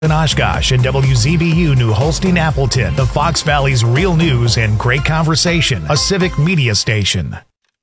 In Oshkosh and WZBU New Holstein Appleton, the Fox Valley's real news and great conversation, a civic media station.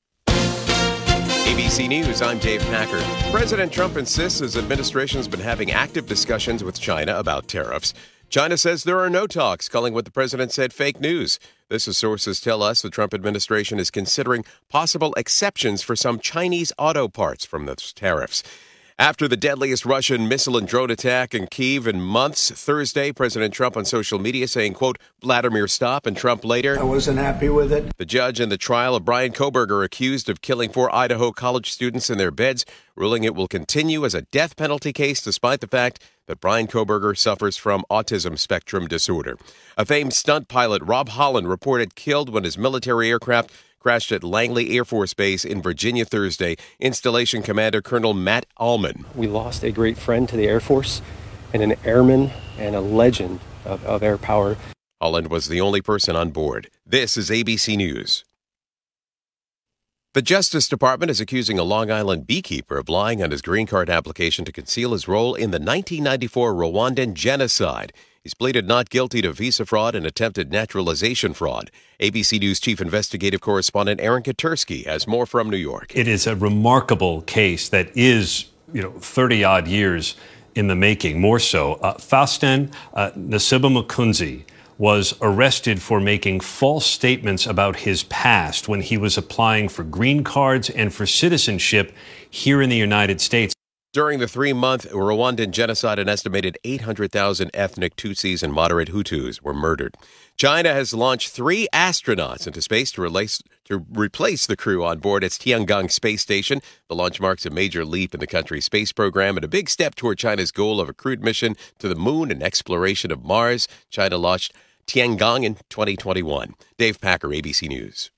ABC News, I'm Dave Packard. President Trump insists his administration has been having active discussions with China about tariffs. China says there are no talks, calling what the president said fake news. This is sources tell us the Trump administration is considering possible exceptions for some Chinese auto parts from those tariffs. After the deadliest Russian missile and drone attack in Kyiv in months, Thursday, President Trump on social media saying, quote, Vladimir stop, and Trump later, I wasn't happy with it. The judge in the trial of Brian Kohberger accused of killing 4 Idaho college students in their beds, ruling it will continue as a death penalty case despite the fact that Brian Kohberger suffers from autism spectrum disorder. A famed stunt pilot, Rob Holland, reported killed when his military aircraft crashed at Langley Air Force Base in Virginia Thursday. Installation Commander Colonel Matt Allman. We lost a great friend to the Air Force and an airman and a legend of air power. Holland was the only person on board. This is ABC News. The Justice Department is accusing a Long Island beekeeper of lying on his green card application to conceal his role in the 1994 Rwandan genocide. He's pleaded not guilty to visa fraud and attempted naturalization fraud. ABC News chief investigative correspondent Aaron Katersky has more from New York. It is a remarkable case that is, 30-odd years in the making, more so. Faustin Nasiba-Mukunzi was arrested for making false statements about his past when he was applying for green cards and for citizenship here in the United States. During the 3-month Rwandan genocide, an estimated 800,000 ethnic Tutsis and moderate Hutus were murdered. China has launched 3 astronauts into space to replace the crew on board its Tiangong space station. The launch marks a major leap in the country's space program and a big step toward China's goal of a crewed mission to the moon and exploration of Mars. China launched Tiangong in 2021. Dave Packer, ABC News.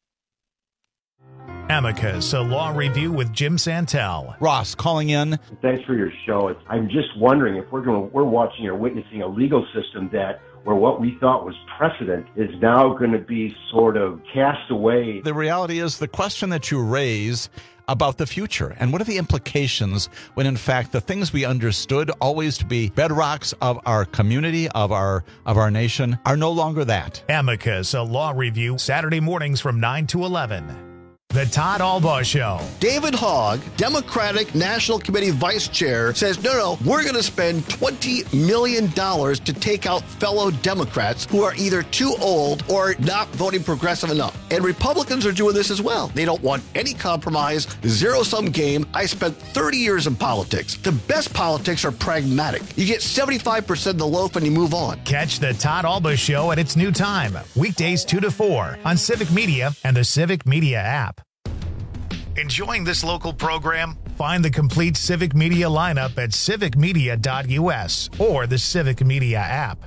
Amicus, a law review with Jim Santel. Ross calling in. Thanks for your show. I'm just wondering if we're watching or witnessing a legal system where what we thought was precedent is now going to be sort of cast away. The reality is the question that you raise about the future and what are the implications when in fact the things we understood always to be bedrocks of our community, of our nation, are no longer that. Amicus, a law review, Saturday mornings from 9 to 11. The Todd Albaugh Show. David Hogg, Democratic National Committee Vice Chair, says, no, we're going to spend $20 million to take out fellow Democrats who are either too old or not voting progressive enough. And Republicans are doing this as well. They don't want any compromise, zero-sum game. I spent 30 years in politics. The best politics are pragmatic. You get 75% of the loaf and you move on. Catch the Todd Albaugh Show at its new time, weekdays 2 to 4 on Civic Media and the Civic Media app. Enjoying this local program? Find the complete Civic Media lineup at civicmedia.us or the Civic Media app.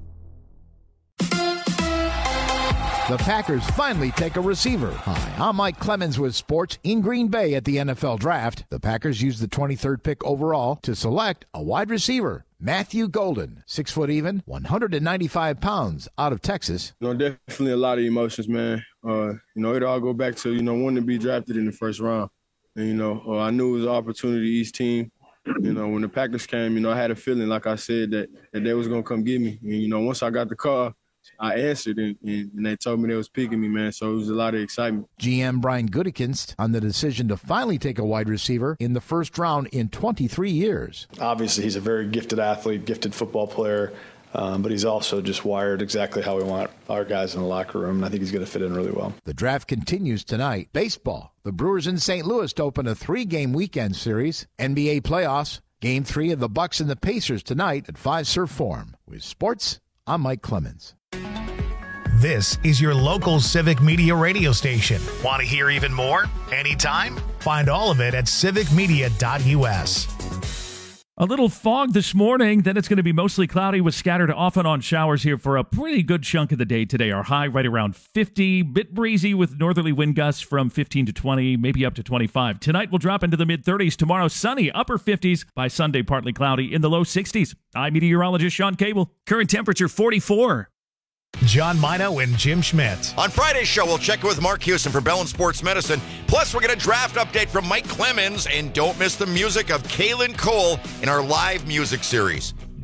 The Packers finally take a receiver. Hi, I'm Mike Clemens with sports in Green Bay at the NFL Draft. The Packers used the 23rd pick overall to select a wide receiver. Matthew Golden, 6 foot even, 195 pounds, out of Texas. Definitely a lot of emotions, man. It all go back to, wanting to be drafted in the first round. And, I knew it was an opportunity each team. When the Packers came, I had a feeling, like I said, that they was going to come get me. And, once I got the call, I answered, and they told me they was picking me, man. So it was a lot of excitement. GM Brian Gutekunst on the decision to finally take a wide receiver in the first round in 23 years. Obviously, he's a very gifted athlete, gifted football player, but he's also just wired exactly how we want our guys in the locker room, and I think he's going to fit in really well. The draft continues tonight. Baseball. The Brewers in St. Louis to open a 3-game weekend series. NBA playoffs. Game 3 of the Bucks and the Pacers tonight at Fiserv Forum. With sports, I'm Mike Clemens. This is your local Civic Media radio station. Want to hear even more? Anytime? Find all of it at civicmedia.us. A little fog this morning, then it's going to be mostly cloudy with scattered off and on showers here for a pretty good chunk of the day today. Our high right around 50, bit breezy with northerly wind gusts from 15 to 20, maybe up to 25. Tonight we'll drop into the mid-30s. Tomorrow sunny, upper 50s. By Sunday, partly cloudy in the low 60s. I'm meteorologist Sean Cable. Current temperature 44. John Mino and Jim Schmidt. On Friday's show, we'll check in with Mark Houston from Bellin Sports Medicine. Plus, we'll get a draft update from Mike Clemens. And don't miss the music of Kaylin Cole in our live music series.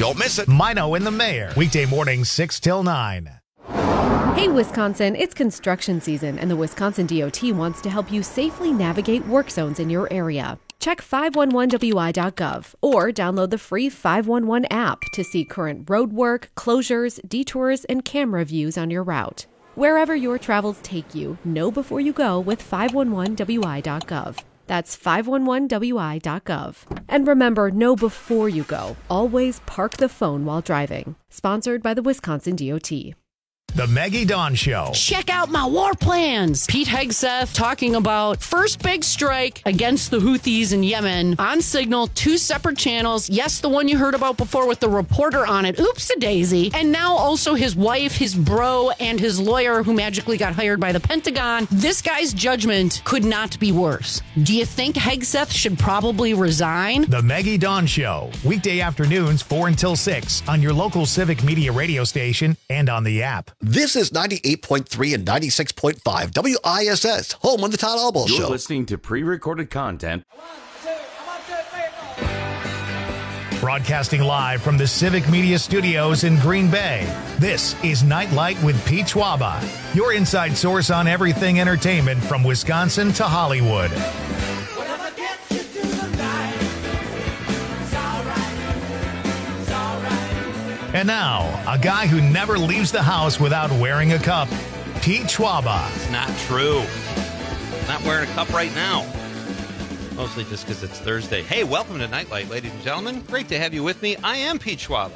Don't miss it. Mino and the Mayor, weekday mornings 6 till 9. Hey, Wisconsin, it's construction season, and the Wisconsin DOT wants to help you safely navigate work zones in your area. Check 511wi.gov or download the free 511 app to see current road work, closures, detours, and camera views on your route. Wherever your travels take you, know before you go with 511wi.gov. That's 511wi.gov. And remember, know before you go. Always park the phone while driving. Sponsored by the Wisconsin DOT. The Maggie Dawn Show. Check out my war plans. Pete Hegseth talking about first big strike against the Houthis in Yemen on Signal, 2 separate channels. Yes, the one you heard about before with the reporter on it. Oops-a-daisy. And now also his wife, his bro, and his lawyer who magically got hired by the Pentagon. This guy's judgment could not be worse. Do you think Hegseth should probably resign? The Maggie Dawn Show. Weekday afternoons 4 until 6 on your local Civic Media radio station and on the app. This is 98.3 and 96.5 WISS, home of the Todd Albo Show. You're listening to pre-recorded content. Broadcasting live from the Civic Media Studios in Green Bay, this is Nightlight with Pete Schwaba, your inside source on everything entertainment from Wisconsin to Hollywood. And now, a guy who never leaves the house without wearing a cup, Pete Schwaba. It's not true. Not wearing a cup right now. Mostly just because it's Thursday. Hey, welcome to Nightlight, ladies and gentlemen. Great to have you with me. I am Pete Schwaba.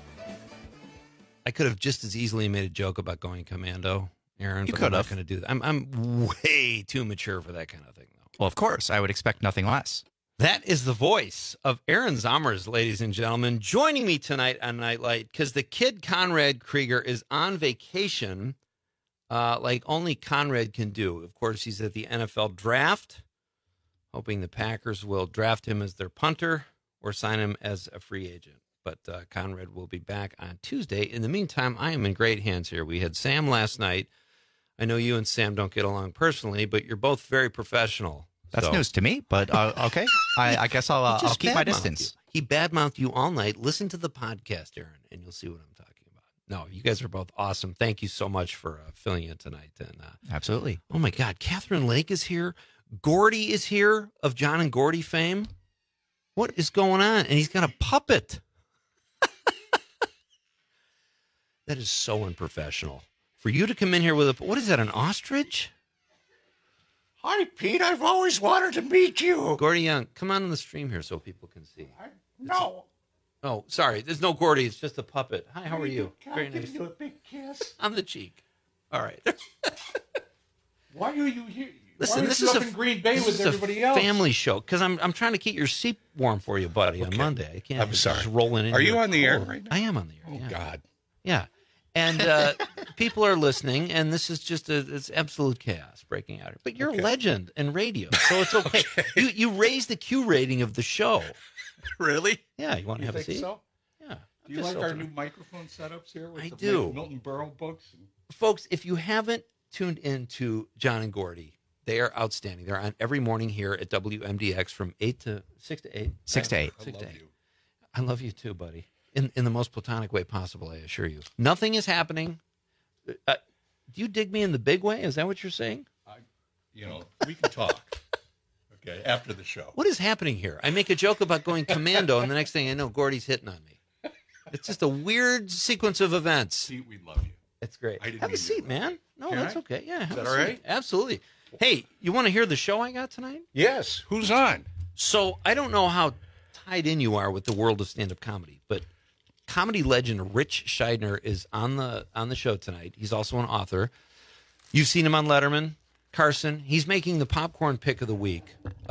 I could have just as easily made a joke about going commando, Aaron, but I'm not going to do that. I'm way too mature for that kind of thing, though. Well, of course. I would expect nothing less. That is the voice of Aaron Zommers, ladies and gentlemen, joining me tonight on Nightlight because the kid Conrad Krieger is on vacation like only Conrad can do. Of course, he's at the NFL draft, hoping the Packers will draft him as their punter or sign him as a free agent. But Conrad will be back on Tuesday. In the meantime, I am in great hands here. We had Sam last night. I know you and Sam don't get along personally, but you're both very professional. That's news to me, but okay. I guess I'll keep my distance. He badmouthed you all night. Listen to the podcast, Aaron, and you'll see what I'm talking about. No, you guys are both awesome. Thank you so much for filling in tonight. And absolutely. Oh, my God. Catherine Lake is here. Gordy is here of John and Gordy fame. What is going on? And he's got a puppet. That is so unprofessional. For you to come in here with what is that, an ostrich? Hi, Pete. I've always wanted to meet you. Gordy Young, come on the stream here so people can see. No. Oh, sorry. There's no Gordy. It's just a puppet. Hi, how are you? Very nice. Give you a big kiss on the cheek. All right. Why are you here? Listen, this is in Green Bay with everybody else. Family show because I'm trying to keep your seat warm for you, buddy, on Monday. I can't. I'm sorry. Just rolling in. Are you on the air right now? I am on the air. Oh God. Yeah. And people are listening, and this is just it's absolute chaos breaking out. But you're a legend in radio, so it's okay. You raised the Q rating of the show. Really? Yeah. You want to have a seat? So? Yeah. Do you like our new microphone setups here? With I the do. Milton Berle books. Folks, if you haven't tuned into John and Gordy, they are outstanding. They're on every morning here at WMDX from 6 to 8. 6 to 8. I love you. I love you too, buddy. In the most platonic way possible, I assure you. Nothing is happening. Do you dig me in the big way? Is that what you're saying? We can talk. Okay, after the show. What is happening here? I make a joke about going commando, and the next thing I know, Gordy's hitting on me. It's just a weird sequence of events. Pete, we love you. It's great. Have a seat, man. No, Can that's I? okay. Yeah, Is have that a all seat. right? Absolutely. Hey, you want to hear the show I got tonight? Yes. Who's on? So I don't know how tied in you are with the world of stand-up comedy, but comedy legend Rich Scheidner is on the show tonight. He's also an author. You've seen him on Letterman, Carson. He's making the popcorn pick of the week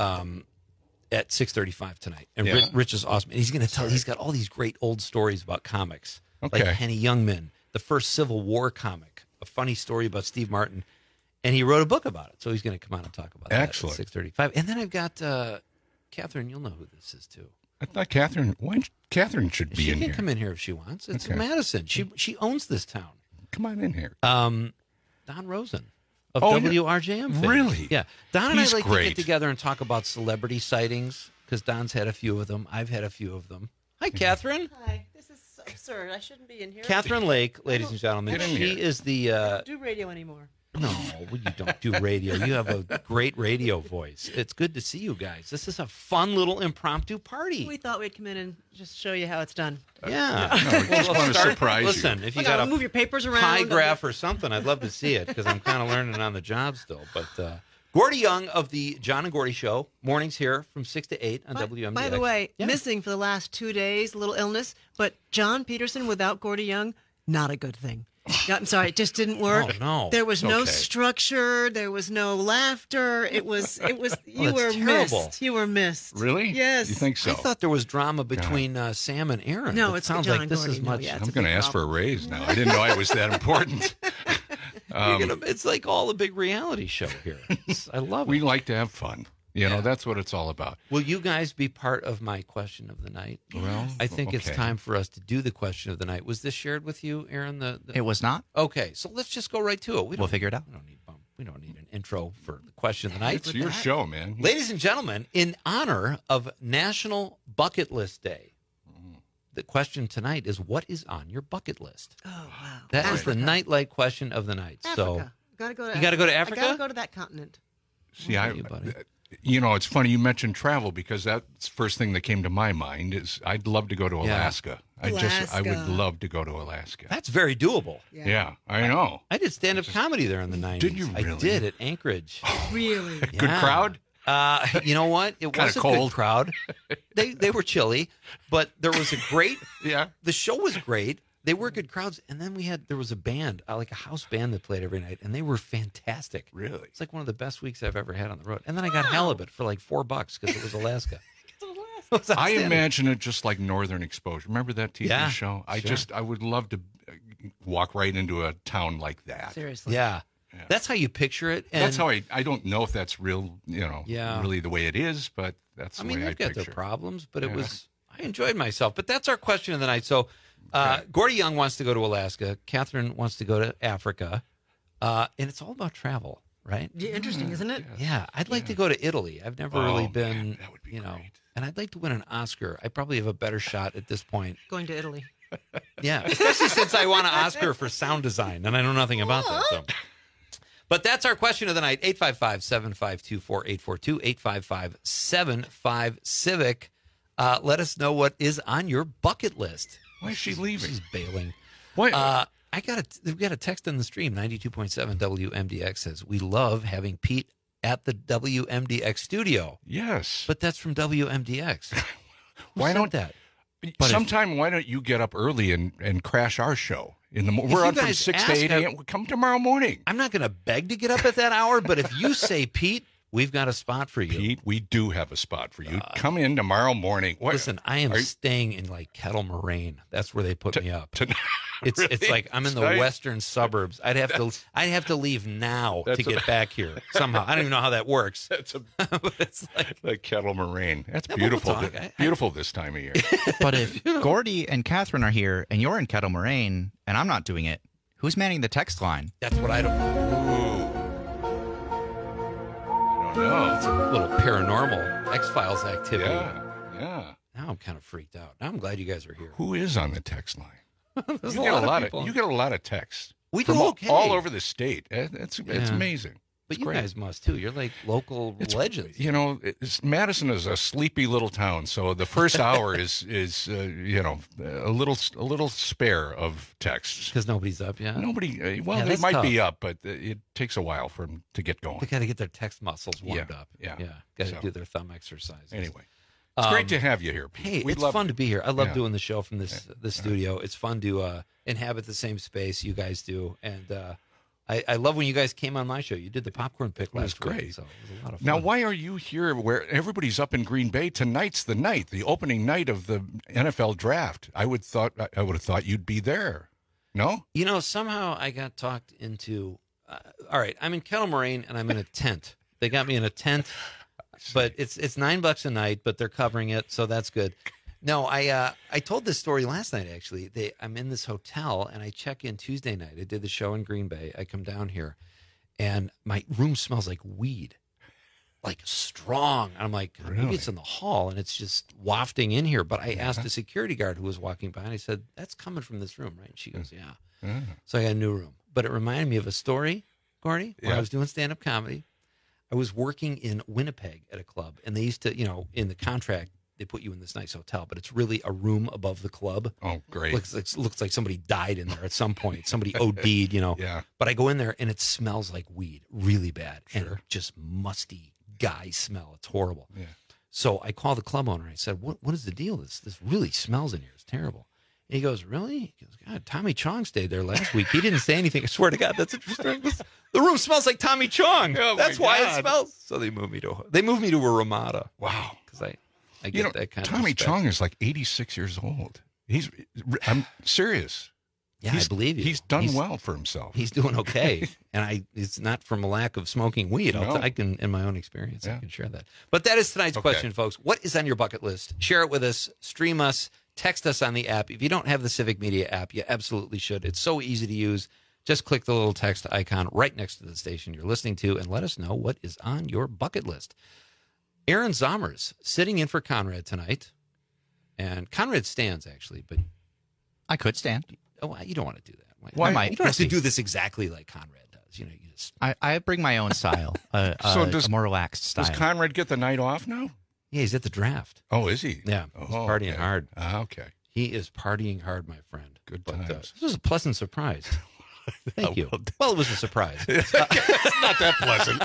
at 6:35 tonight. And Yeah. Rich is awesome. And he's going to tell. He's got all these great old stories about comics, Okay. like Henny Youngman, the first Civil War comic, a funny story about Steve Martin, and he wrote a book about it. So he's going to come on and talk about Excellent. that at 6:35. And then I've got Catherine. You'll know who this is too. I thought Catherine should be She in can here. come in here if she wants. It's Okay. Madison. She owns this town. Come on in here. Don Rosen of Oh, WRJM. fame. really? Yeah. Don and He's I like to great. get together and talk about celebrity sightings because Don's had a few of them. I've had a few of them. Hi, Catherine. Hi. This is Oh, sir, I shouldn't be in here. Catherine Lake, ladies and gentlemen, Get in she here. is the. I don't do radio anymore. No, you don't do radio. You have a great radio voice. It's good to see you guys. This is a fun little impromptu party. We thought we'd come in and just show you how it's done. Yeah. No, we just want to surprise you. Listen, if you Look, got I'll a move your papers around. pie graph or something, I'd love to see it because I'm kind of learning on the job still. But Gordy Young of the John and Gordy Show, mornings here from 6 to 8 on WMDX. By the way, Yeah. missing for the last 2 days, a little illness, but John Peterson without Gordy Young, not a good thing. I'm sorry, it just didn't work. Oh, no. There was no Okay. structure. There was no laughter. It was. You that's were terrible. missed. You were missed. Really? Yes. You think so? I thought there was drama between Sam and Aaron. No, It it's sounds John like this Gordy. is No, much. yeah, it's I'm a going to big ask for a problem. raise now. I didn't know I was that important. It's like all a big reality show here. I love it. We like to have fun. You know, that's what it's all about. Will you guys be part of my question of the night? Well, I think it's okay. time for us to do the question of the night. Was this shared with you, Aaron? It was not. Okay, so let's just go right to it. We'll figure it out. We don't need an intro for the question of the night. It's your show, man. Ladies and gentlemen, in honor of National Bucket List Day, the question tonight is, what is on your bucket list? Oh, wow. That is the nightlight question of the night. So Africa. Gotta go to you got to go to Africa? I gotta go to that continent. See, you know, it's funny you mentioned travel because that's the first thing that came to my mind is I'd love to go to Alaska. I would love to go to Alaska. That's very doable. Yeah, I know. I did stand-up comedy there in the 90s. Did you I really? did at Anchorage. Really? Good crowd? You know what? It Kinda was a cold. good crowd. They were chilly, but there was a great. Yeah. The show was great. They were good crowds, and then there was a band, like a house band that played every night, and they were fantastic. Really? It's like one of the best weeks I've ever had on the road. And then I got halibut for like $4 because it was Alaska. I imagine it just like Northern Exposure. Remember that TV Yeah, show? sure. I would love to walk right into a town like that. Seriously. Yeah. That's how you picture it. And That's how I don't know if that's real, Yeah. really the way it is, but that's the I mean, way they've I got picture their it. problems, but Yeah. I enjoyed myself. But that's our question of the night. So, Gordy Young wants to go to Alaska. Catherine wants to go to Africa. And it's all about travel, right? Yeah, interesting, isn't it? Yeah. I'd like to go to Italy. I've never really Oh, been, man, that would be great. and I'd like to win an Oscar. I probably have a better shot at this point. Going to Italy. Yeah. Especially since I won an Oscar for sound design, and I know nothing about that. So. But that's our question of the night. 855-752-4842, 855-75-CIVIC. Let us know what is on your bucket list. Why is she leaving? She's bailing. Why? We've got a text in the stream. 92.7 WMDX says, we love having Pete at the WMDX studio. Yes. But that's from WMDX. Why don't that? Sometime, why don't you get up early and crash our show in the morning? If We're you on from guys 6 to ask, 8 a.m. Come tomorrow morning. I'm not going to beg to get up at that hour, but if you say, Pete, we've got a spot for you. Pete, we do have a spot for you. Come in tomorrow morning. Listen, I am staying in like Kettle Moraine. That's where they put me up. It's Really? like I'm in the Tonight? western suburbs. I'd have to leave now to get back here somehow. I don't even know how that works. That's but it's like the Kettle Moraine. That's Yeah, but we'll beautiful. talk. Beautiful this time of year. But if Gordy and Catherine are here and you're in Kettle Moraine and I'm not doing it, who's manning the text line? That's what I don't. I don't know. It's a little paranormal X-Files activity. Yeah. Now I'm kind of freaked out. Now I'm glad you guys are here. Who is on the text line? There's You a get lot a lot people. of you get a lot of texts. We from do all- okay. all over the state. It's Yeah. amazing. But It's you great. guys must too. You're like local legends. You know, Madison is a sleepy little town, so the first hour is a little spare of texts because nobody's up yet. Nobody. Well, Yeah, they that's might be tough. up, but it takes a while for them to get going. They got to get their text muscles warmed Yeah, up. yeah. Got to So- do their thumb exercises. Anyway, it's great to have you here, Pete. Hey, We it's love fun it. to be here. I love Yeah. doing the show from this studio. It's fun to inhabit the same space you guys do, and I love when you guys came on my show. You did the popcorn pick It was last great. week, so it was a lot of fun. Now, why are you here where everybody's up in Green Bay? Tonight's the night, the opening night of the NFL draft. I would have thought you'd be there. No? You know, somehow I got talked into. All right, I'm in Kettle Moraine and I'm in a tent. They got me in a tent, but it's $9 a night, but they're covering it, so that's good. No, I told this story last night. Actually, I'm in this hotel and I check in Tuesday night. I did the show in Green Bay. I come down here, and my room smells like weed. like strong. And I'm like, maybe it's in the hall and it's just wafting in here. But I asked a security guard who was walking by and I said, that's coming from this room, right? And she goes, yeah. So I got a new room. But it reminded me of a story, Gordy, when I was doing stand-up comedy. I was working in Winnipeg at a club, and they used to, in the contract, they put you in this nice hotel, but it's really a room above the club. Oh, great. Looks like somebody died in there at some point. Somebody OD'd, Yeah. But I go in there, and it smells like weed really bad. And just musty guy smell. It's horrible. Yeah. So I called the club owner. I said, what is the deal? This really smells in here. It's terrible. And he goes, really? He goes, God, Tommy Chong stayed there last week. He didn't say anything. I swear to God, that's interesting. The room smells like Tommy Chong. Oh, that's why it smells. So they moved me to a Ramada. Wow. Because I get that kind of Tommy respect. Chong is like 86 years old. I'm serious. Yeah, I believe you. He's done well for himself. He's doing okay. And it's not from a lack of smoking weed. I can, in my own experience, I can share that. But that is tonight's question, folks. What is on your bucket list? Share it with us. Stream us. Text us on the app. If you don't have the Civic Media app, you absolutely should. It's so easy to use. Just click the little text icon right next to the station you're listening to and let us know what is on your bucket list. Aaron Zommers sitting in for Conrad tonight. And Conrad stands, actually, but I could stand. Oh, you don't want to do that. Why? You don't have to do this exactly like Conrad does. You just. I bring my own style, a more relaxed style. Does Conrad get the night off now? Yeah, he's at the draft. Oh, is he? Yeah, he's partying hard. Okay. He is partying hard, my friend. Good times. This was a pleasant surprise. Thank you. Well, it was a surprise. It's not that pleasant.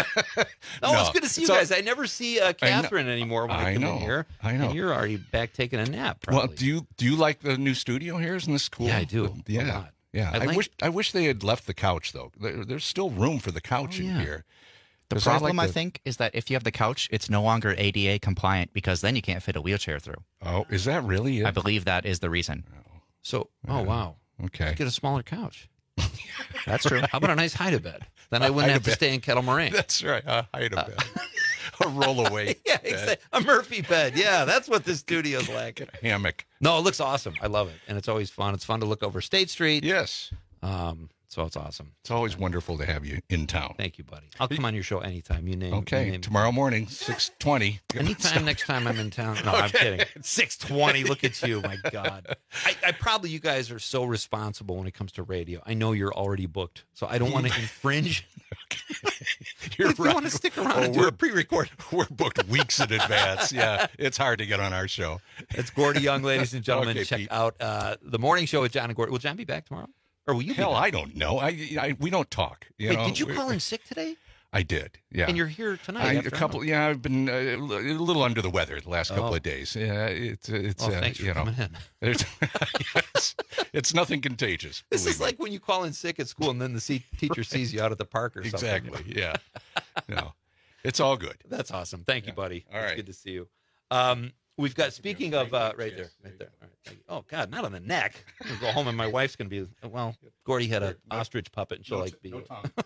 No, it's good to see you guys. I never see Catherine anymore when I come in here. I know. And you're already back taking a nap, probably. Well, do you like the new studio here? Isn't this cool? Yeah, I do. Yeah. A lot. Yeah. I wish they had left the couch, though. There's still room for the couch in here. The problem, I think, is that if you have the couch, it's no longer ADA compliant because then you can't fit a wheelchair through. Oh, is that really it? I believe that is the reason. So, wow. Okay. Get a smaller couch. That's true. How about a nice hide-a-bed? Then I wouldn't have to stay in Kettle Moraine. That's right. A hide-a-bed. A roll-away. Yeah, exactly. A Murphy bed. Yeah, that's what this studio's like. A hammock. No, it looks awesome. I love it. And it's always fun. It's fun to look over State Street. Yes. So it's awesome. It's always wonderful to have you in town. Thank you, buddy. I'll come on your show anytime. You name. Okay. You name tomorrow morning, 6:20. Anytime next time I'm in town. No, I'm kidding. 6:20. Look at you. My God. I probably, you guys are so responsible when it comes to radio. I know you're already booked, so I don't want to infringe. You're if right. you want to stick around and do a pre-record. We're booked weeks in advance. Yeah, it's hard to get on our show. It's Gordy Young, ladies and gentlemen. Okay, Check Pete. out the morning show with John and Gordy. Will John be back tomorrow? Or will you? Hell, I don't know. We don't talk. Wait, did you call in sick today? I did. Yeah, and you're here tonight. Yeah, I've been a little under the weather the last couple of days. Yeah, it's. Thanks for coming in. Yes, it's nothing contagious. This is like when you call in sick at school and then the teacher sees you out at the park or something. Exactly. Yeah. No, it's all good. That's awesome. Thank you, buddy. All right. It's good to see you. We've got, speaking of, right there. All right. Thank you. Oh, God, not on the neck. I'm going to go home and my wife's going to be, well, Gordy had an ostrich puppet and she'll be.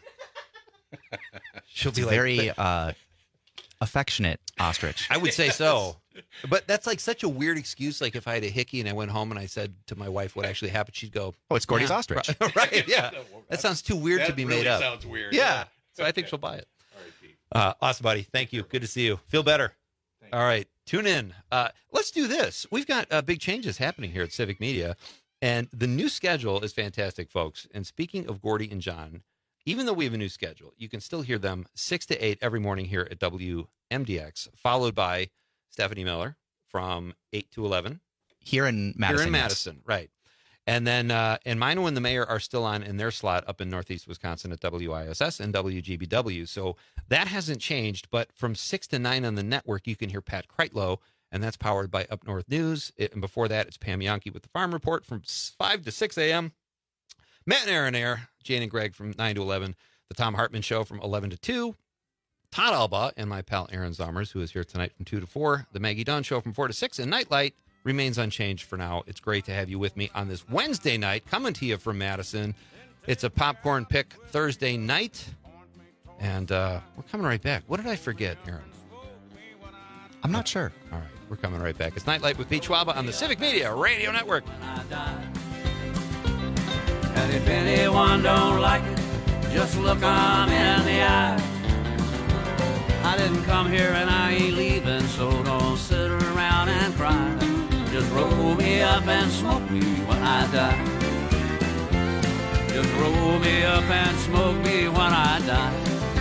She'll be very affectionate ostrich. I would say so. But that's like such a weird excuse. Like if I had a hickey and I went home and I said to my wife what actually happened, she'd go, "Oh, it's Gordy's ostrich." Right, yeah. That sounds too weird to be made up. Sounds weird. Yeah. So I think she'll buy it. All right, Pete. Awesome, buddy. Thank you. Good to see you. Feel better. All right. Tune in. Let's do this. We've got big changes happening here at Civic Media, and the new schedule is fantastic, folks. And speaking of Gordy and John, even though we have a new schedule, you can still hear them 6 to 8 every morning here at WMDX, followed by Stephanie Miller from 8 to 11. Here in Madison. Right. And then and Mino and the Mayor are still on in their slot up in Northeast Wisconsin at WISS and WGBW. So that hasn't changed. But from 6 to 9 on the network, you can hear Pat Kreitlow, and that's powered by Up North News. And before that, it's Pam Yonke with the Farm Report from 5 to 6 a.m. Matt and Aaron Air, Jane and Greg from 9 to 11. The Tom Hartman Show from 11 to 2. Todd Alba and my pal Aaron Zommers, who is here tonight from 2 to 4. The Maggie Dunn Show from 4 to 6. And Nightlight remains unchanged for now. It's great to have you with me on this Wednesday night, coming to you from Madison. It's a popcorn pick Thursday night, and we're coming right back. What did I forget, Aaron? I'm not sure. All right, we're coming right back. It's Nightlight with Pete Schwaba on the Civic Media Radio Network. And if anyone don't like it, just look 'em in the eye. I didn't come here and I ain't leaving, so don't sit around and cry. Just roll me up and smoke me when I die. Just roll me up and smoke me when I die.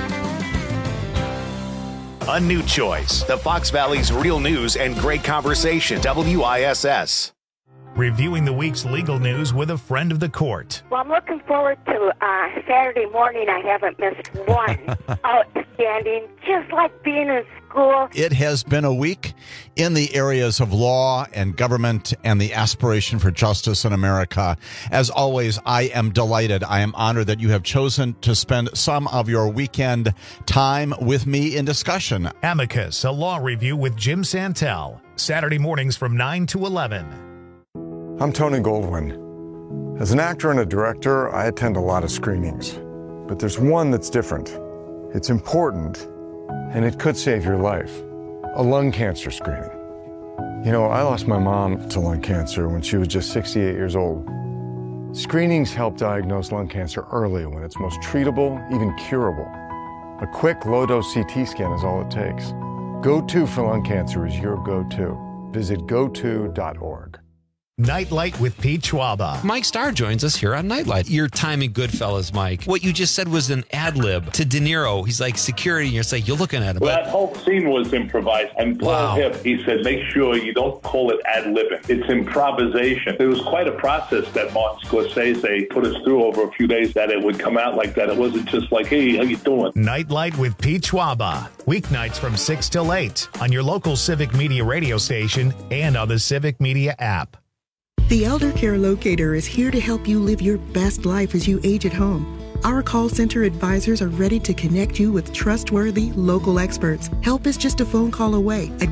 A new choice. The Fox Valley's real news and great conversation. WISS. Reviewing the week's legal news with a friend of the court. Well, I'm looking forward to Saturday morning. I haven't missed one. Outstanding. Just like being in school. It has been a week in the areas of law and government and the aspiration for justice in America. As always, I am delighted. I am honored that you have chosen to spend some of your weekend time with me in discussion. Amicus, a law review with Jim Santel. Saturday mornings from 9 to 11. I'm Tony Goldwyn. As an actor and a director, I attend a lot of screenings. But there's one that's different. It's important, and it could save your life. A lung cancer screening. You know, I lost my mom to lung cancer when she was just 68 years old. Screenings help diagnose lung cancer early when it's most treatable, even curable. A quick, low-dose CT scan is all it takes. Go-To for lung cancer is your go-to. Visit goto.org. Nightlight with Pete Schwaba. Mike Starr joins us here on Nightlight. Your time in Goodfellas, Mike. What you just said was an ad lib to De Niro. He's like security, and you're like, you're looking at him. Well, that whole scene was improvised. And Paul Hipp, he said, make sure you don't call it ad libbing. It's improvisation. It was quite a process that Martin Scorsese put us through over a few days that it would come out like that. It wasn't just like, hey, how you doing? Nightlight with Pete Schwaba. Weeknights from 6 till 8 on your local Civic Media radio station and on the Civic Media app. The Elder Care Locator is here to help you live your best life as you age at home. Our call center advisors are ready to connect you with trustworthy local experts. Help is just a phone call away at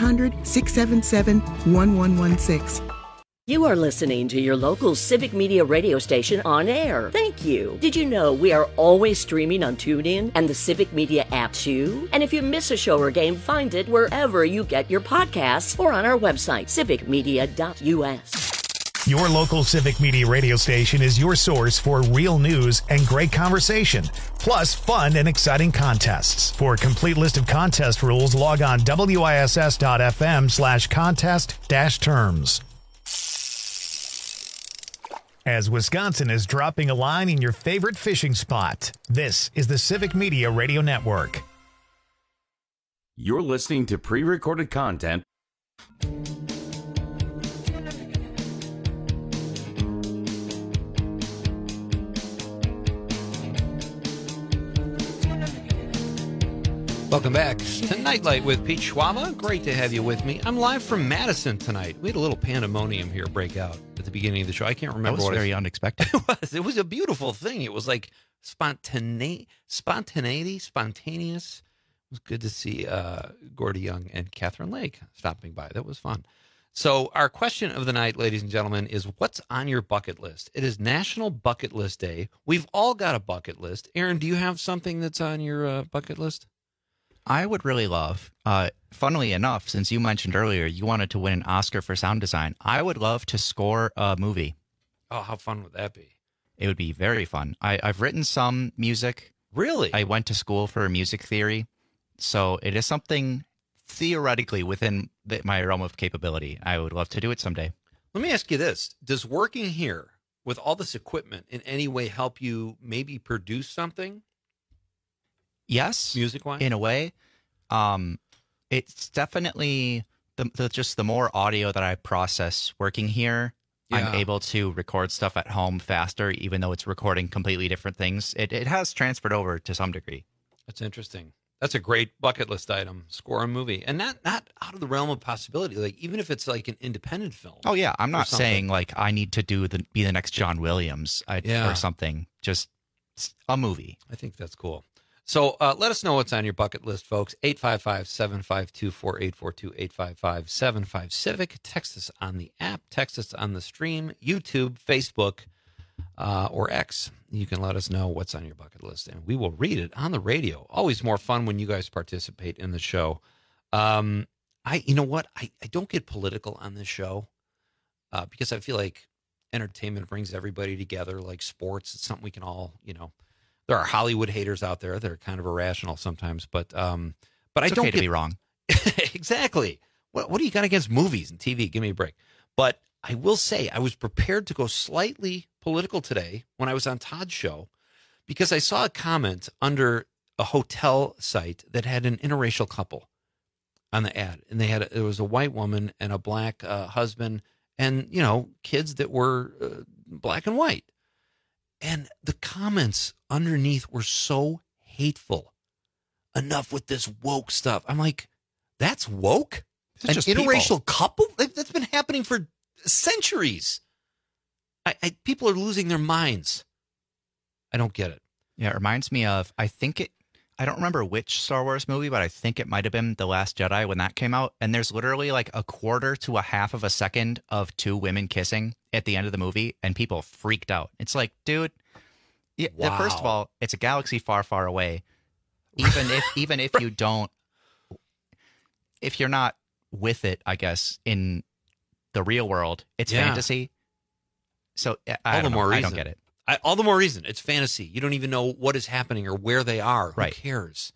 1-800-677-1116. You are listening to your local Civic Media radio station on air. Thank you. Did you know we are always streaming on TuneIn and the Civic Media app too? And if you miss a show or game, find it wherever you get your podcasts or on our website, civicmedia.us. Your local Civic Media radio station is your source for real news and great conversation, plus fun and exciting contests. For a complete list of contest rules, log on wiss.fm/contest-terms. As Wisconsin is dropping a line in your favorite fishing spot, this is the Civic Media Radio Network. You're listening to pre-recorded content. Welcome back to Nightlight with Pete Schwaba. Great to have you with me. I'm live from Madison tonight. We had a little pandemonium here break out at the beginning of the show. I can't remember that was what very unexpected. It was a beautiful thing. It was like spontaneous. It was good to see Gordy Young and Catherine Lake stopping by. That was fun. So our question of the night, ladies and gentlemen, is what's on your bucket list? It is National Bucket List Day. We've all got a bucket list. Aaron, do you have something that's on your bucket list? I would really love, funnily enough, since you mentioned earlier you wanted to win an Oscar for sound design, I would love to score a movie. Oh, how fun would that be? It would be very fun. I've written some music. Really? I went to school for music theory, so it is something theoretically within my realm of capability. I would love to do it someday. Let me ask you this. Does working here with all this equipment in any way help you maybe produce something? Yes, music-wise, in a way. It's definitely the more audio that I process working here, I'm able to record stuff at home faster, even though it's recording completely different things. It has transferred over to some degree. That's interesting. That's a great bucket list item. Score a movie, and not out of the realm of possibility. Like even if it's like an independent film. Oh yeah, I'm not saying like I need to be the next John Williams or something. Just a movie. I think that's cool. So let us know what's on your bucket list, folks. 855-752-4842, 855-75-CIVIC. Text us on the app. Text us on the stream, YouTube, Facebook, or X. You can let us know what's on your bucket list, and we will read it on the radio. Always more fun when you guys participate in the show. You know what? I don't get political on this show because I feel like entertainment brings everybody together, like sports. It's something we can all, there are Hollywood haters out there that are kind of irrational sometimes, but But It's I don't okay to be wrong. Exactly. What do you got against movies and TV? Give me a break. But I will say I was prepared to go slightly political today when I was on Todd's show because I saw a comment under a hotel site that had an interracial couple on the ad. And there was a white woman and a black husband and, kids that were black and white. And the comments underneath were so hateful. Enough with this woke stuff. I'm like, that's woke? An interracial couple? That's been happening for centuries. People are losing their minds. I don't get it. Yeah, it reminds me of, I don't remember which Star Wars movie, but I think it might have been The Last Jedi when that came out. And there's literally like a quarter to a half of a second of two women kissing at the end of the movie, and people freaked out. It's like, dude, Wow. First of all, it's a galaxy far, far away. Even if you don't, if you're not with it, I guess, in the real world, it's fantasy. So I don't get it. All the more reason. It's fantasy. You don't even know what is happening or where they are. Right. Who cares?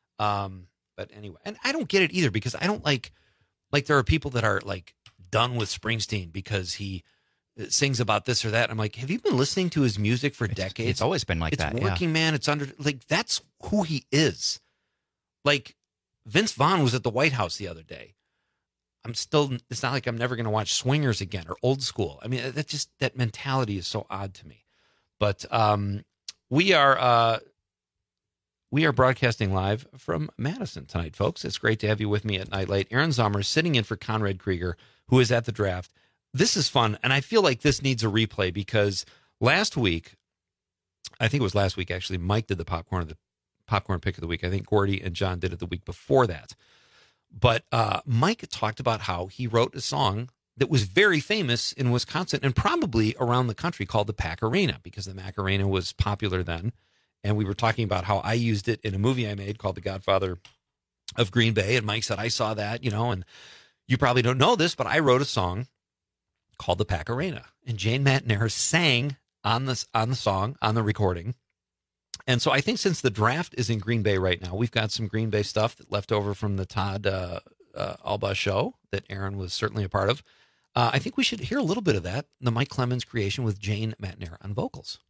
But anyway, and I don't get it either because I don't like there are people that are like done with Springsteen because he sings about this or that. I'm like, have you been listening to his music for decades? It's always been like that. It's working man. It's that's who he is. Like Vince Vaughn was at the White House the other day. It's not like I'm never going to watch Swingers again or Old School. I mean, that mentality is so odd to me. But we are broadcasting live from Madison tonight, folks. It's great to have you with me at Night Light. Aaron Zommer sitting in for Conrad Krieger, who is at the draft. This is fun, and I feel like this needs a replay because last week, I think it was last week actually, Mike did the popcorn pick of the week. I think Gordy and John did it the week before that. But Mike talked about how he wrote a song that was very famous in Wisconsin and probably around the country called the Pac-Arena because the Macarena was popular then. And we were talking about how I used it in a movie I made called The Godfather of Green Bay. And Mike said, I saw that, and you probably don't know this, but I wrote a song called the Pac-Arena. And Jane McNair sang on the song, on the recording. And so I think since the draft is in Green Bay right now, we've got some Green Bay stuff that left over from the Todd Alba show that Aaron was certainly a part of. I think we should hear a little bit of that, the Mike Clemens creation with Jane McNair on vocals.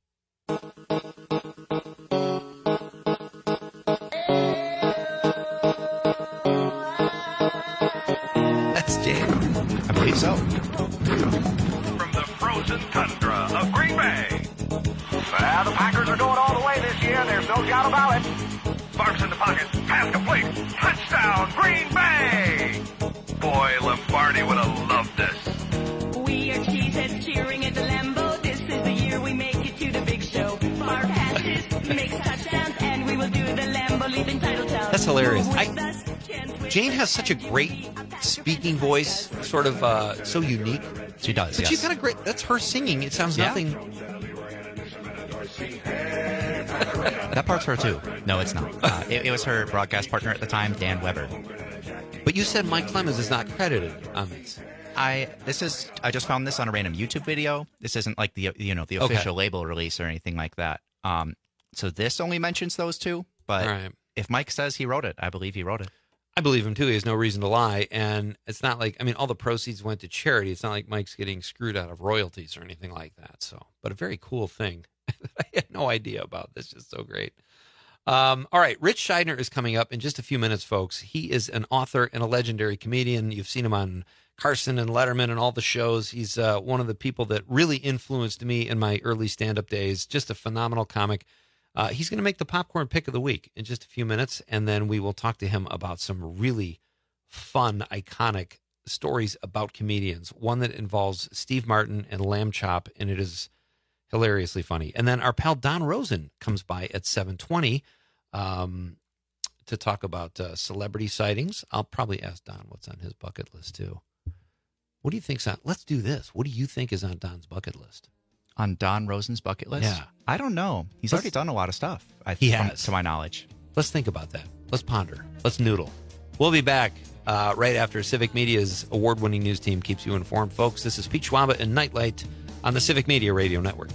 That's Jane. I believe so. From the frozen tundra of Green Bay. The Packers are going all the way this year. There's no doubt about it. Sparks in the pocket. Pass complete. Touchdown, Green Bay. Boy, Lombardi would have loved this. We are cheeseheads cheering at the Lambeau. This is the year we make it to the big show. Far passes, makes touchdowns, and we will do the Lambeau leaving title town. That's hilarious. Jane has such a great speaking voice, sort of so unique. She does, but she's kind of great. That's her singing. It sounds nothing. That part's her too. No, it's not. It was her broadcast partner at the time, Dan Weber. But you said Mike Clemens is not credited on this. I just found this on a random YouTube video. This isn't like the official label release or anything like that. So this only mentions those two. But if Mike says he wrote it, I believe he wrote it. I believe him too. He has no reason to lie. And it's not like, all the proceeds went to charity. It's not like Mike's getting screwed out of royalties or anything like that. So, but a very cool thing that I had no idea about. This is so great. All right. Rich Scheidner is coming up in just a few minutes, folks. He is an author and a legendary comedian. You've seen him on Carson and Letterman and all the shows. He's one of the people that really influenced me in my early stand-up days. Just a phenomenal comic. He's going to make the popcorn pick of the week in just a few minutes, and then we will talk to him about some really fun, iconic stories about comedians. One that involves Steve Martin and Lamb Chop, and it is hilariously funny. And then our pal Don Rosen comes by at 7:20 to talk about celebrity sightings. I'll probably ask Don what's on his bucket list, too. What do you think's on? Let's do this. What do you think is on Don's bucket list? On Don Rosen's bucket list? Yeah. I don't know. He's already done a lot of stuff. He has. To my knowledge. Let's think about that. Let's ponder. Let's noodle. We'll be back right after Civic Media's award-winning news team keeps you informed. Folks, this is Pete Schwaba and Nightlight on the Civic Media Radio Network.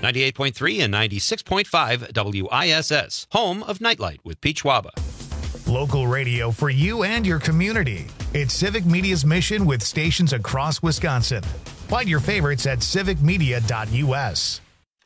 98.3 and 96.5 WISS, home of Nightlight with Pete Schwaba. Local radio for you and your community. It's Civic Media's mission with stations across Wisconsin. Find your favorites at civicmedia.us.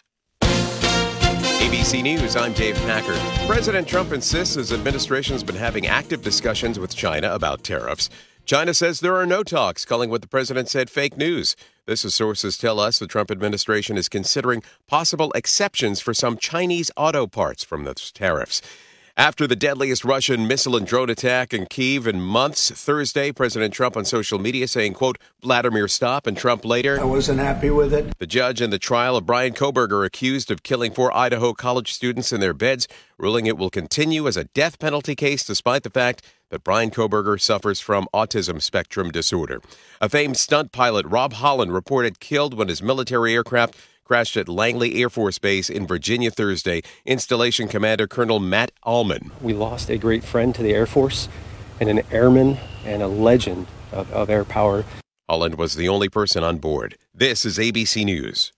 ABC News, I'm Dave Packard. President Trump insists his administration has been having active discussions with China about tariffs. China says there are no talks, calling what the president said fake news. This is sources tell us the Trump administration is considering possible exceptions for some Chinese auto parts from those tariffs. After the deadliest Russian missile and drone attack in Kyiv in months, Thursday, President Trump on social media saying, quote, Vladimir, stop, and Trump later, I wasn't happy with it. The judge in the trial of Brian Kohberger, accused of killing 4 Idaho college students in their beds, ruling it will continue as a death penalty case despite the fact that Brian Kohberger suffers from autism spectrum disorder. A famed stunt pilot, Rob Holland, reported killed when his military aircraft crashed at Langley Air Force Base in Virginia Thursday. Installation Commander Colonel Matt Allman. We lost a great friend to the Air Force and an airman and a legend of air power. Holland was the only person on board. This is ABC News.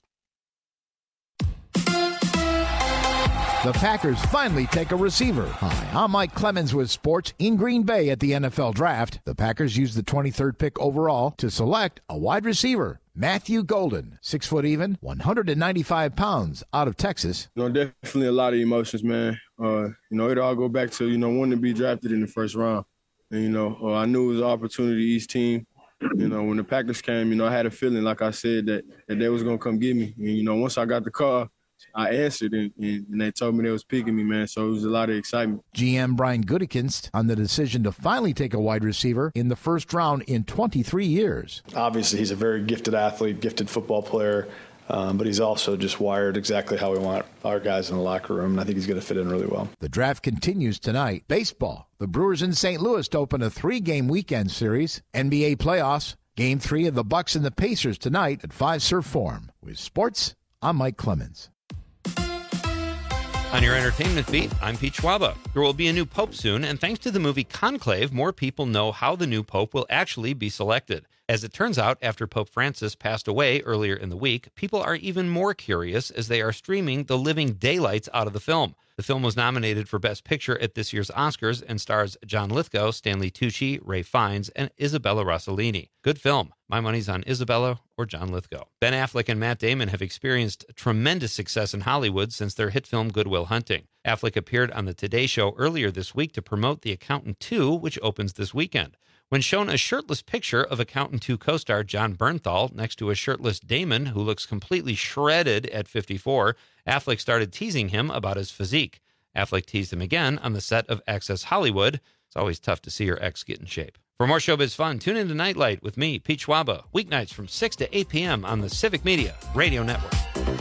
The Packers finally take a receiver. Hi, I'm Mike Clemens with sports. In Green Bay at the NFL Draft, the Packers used the 23rd pick overall to select a wide receiver. Matthew Golden, 6 foot even, 195 pounds, out of Texas. Definitely a lot of emotions, man. It all go back to, wanting to be drafted in the first round. And, I knew it was an opportunity each team. When the Packers came, I had a feeling, like I said, that they was going to come get me. And, once I got the call, I answered, and they told me they was picking me, man. So it was a lot of excitement. GM Brian Gutekunst on the decision to finally take a wide receiver in the first round in 23 years. Obviously, he's a very gifted athlete, gifted football player, but he's also just wired exactly how we want our guys in the locker room, and I think he's going to fit in really well. The draft continues tonight. Baseball, the Brewers in St. Louis to open a 3-game weekend series. NBA playoffs, Game 3 of the Bucks and the Pacers tonight at Fiserv Forum. With sports, I'm Mike Clemens. On your entertainment beat, I'm Pete Schwaba. There will be a new pope soon, and thanks to the movie Conclave, more people know how the new pope will actually be selected. As it turns out, after Pope Francis passed away earlier in the week, people are even more curious as they are streaming the living daylights out of the film. The film was nominated for Best Picture at this year's Oscars and stars John Lithgow, Stanley Tucci, Ray Fiennes, and Isabella Rossellini. Good film. My money's on Isabella or John Lithgow. Ben Affleck and Matt Damon have experienced tremendous success in Hollywood since their hit film Good Will Hunting. Affleck appeared on the Today Show earlier this week to promote The Accountant 2, which opens this weekend. When shown a shirtless picture of Accountant 2 co-star John Bernthal next to a shirtless Damon who looks completely shredded at 54, Affleck started teasing him about his physique. Affleck teased him again on the set of Access Hollywood. It's always tough to see your ex get in shape. For more showbiz fun, tune into Nightlight with me, Pete Schwaba, weeknights from 6 to 8 p.m. on the Civic Media Radio Network.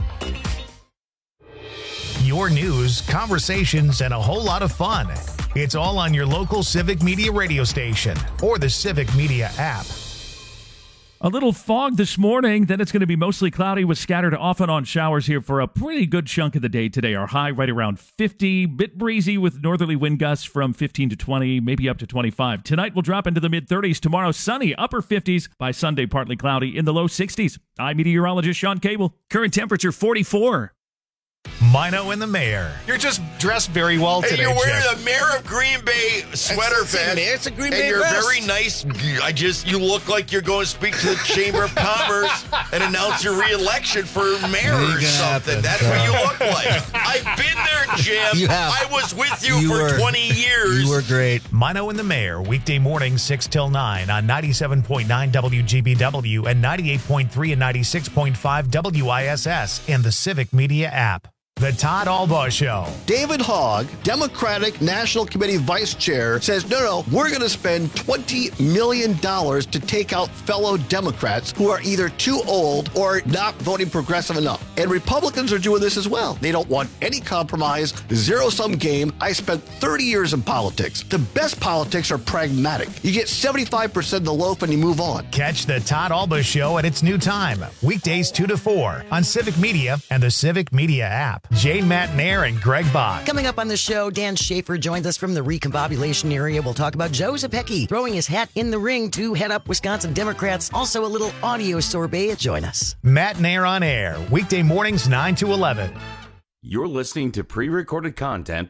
Your news, conversations, and a whole lot of fun. It's all on your local Civic Media radio station or the Civic Media app. A little fog this morning, then it's going to be mostly cloudy with scattered off and on showers here for a pretty good chunk of the day today. Our high right around 50, bit breezy with northerly wind gusts from 15 to 20, maybe up to 25. Tonight we'll drop into the mid-30s. Tomorrow sunny, upper 50s. By Sunday partly cloudy in the low 60s. I'm meteorologist Sean Cable. Current temperature 44. Mino and the mayor. You're just dressed very well today. Hey, you're wearing Jeff. the Mayor of Green Bay sweater vest. It's a Green Bay and you're vest. very nice. You look like you're going to speak to the Chamber of Commerce and announce your re-election for mayor or something. That's what you look like. I've been there, Jim. You have. I was with you for 20 years. You were great. Mino and the mayor, weekday mornings 6 till 9 on 97.9 WGBW and 98.3 and 96.5 WISS and the Civic Media app. The Todd Albaugh Show. David Hogg, Democratic National Committee Vice Chair, says, no, we're going to spend $20 million to take out fellow Democrats who are either too old or not voting progressive enough. And Republicans are doing this as well. They don't want any compromise, zero-sum game. I spent 30 years in politics. The best politics are pragmatic. You get 75% of the loaf and you move on. Catch the Todd Albaugh Show at its new time, weekdays 2 to 4 on Civic Media and the Civic Media app. Jane Matnair and Greg Bach. Coming up on the show, Dan Schaefer joins us from the recombobulation area. We'll talk about Joe Zepecki throwing his hat in the ring to head up Wisconsin Democrats. Also a little audio sorbet. Join us. Matnair on Air, weekday mornings 9 to 11. You're listening to pre-recorded content.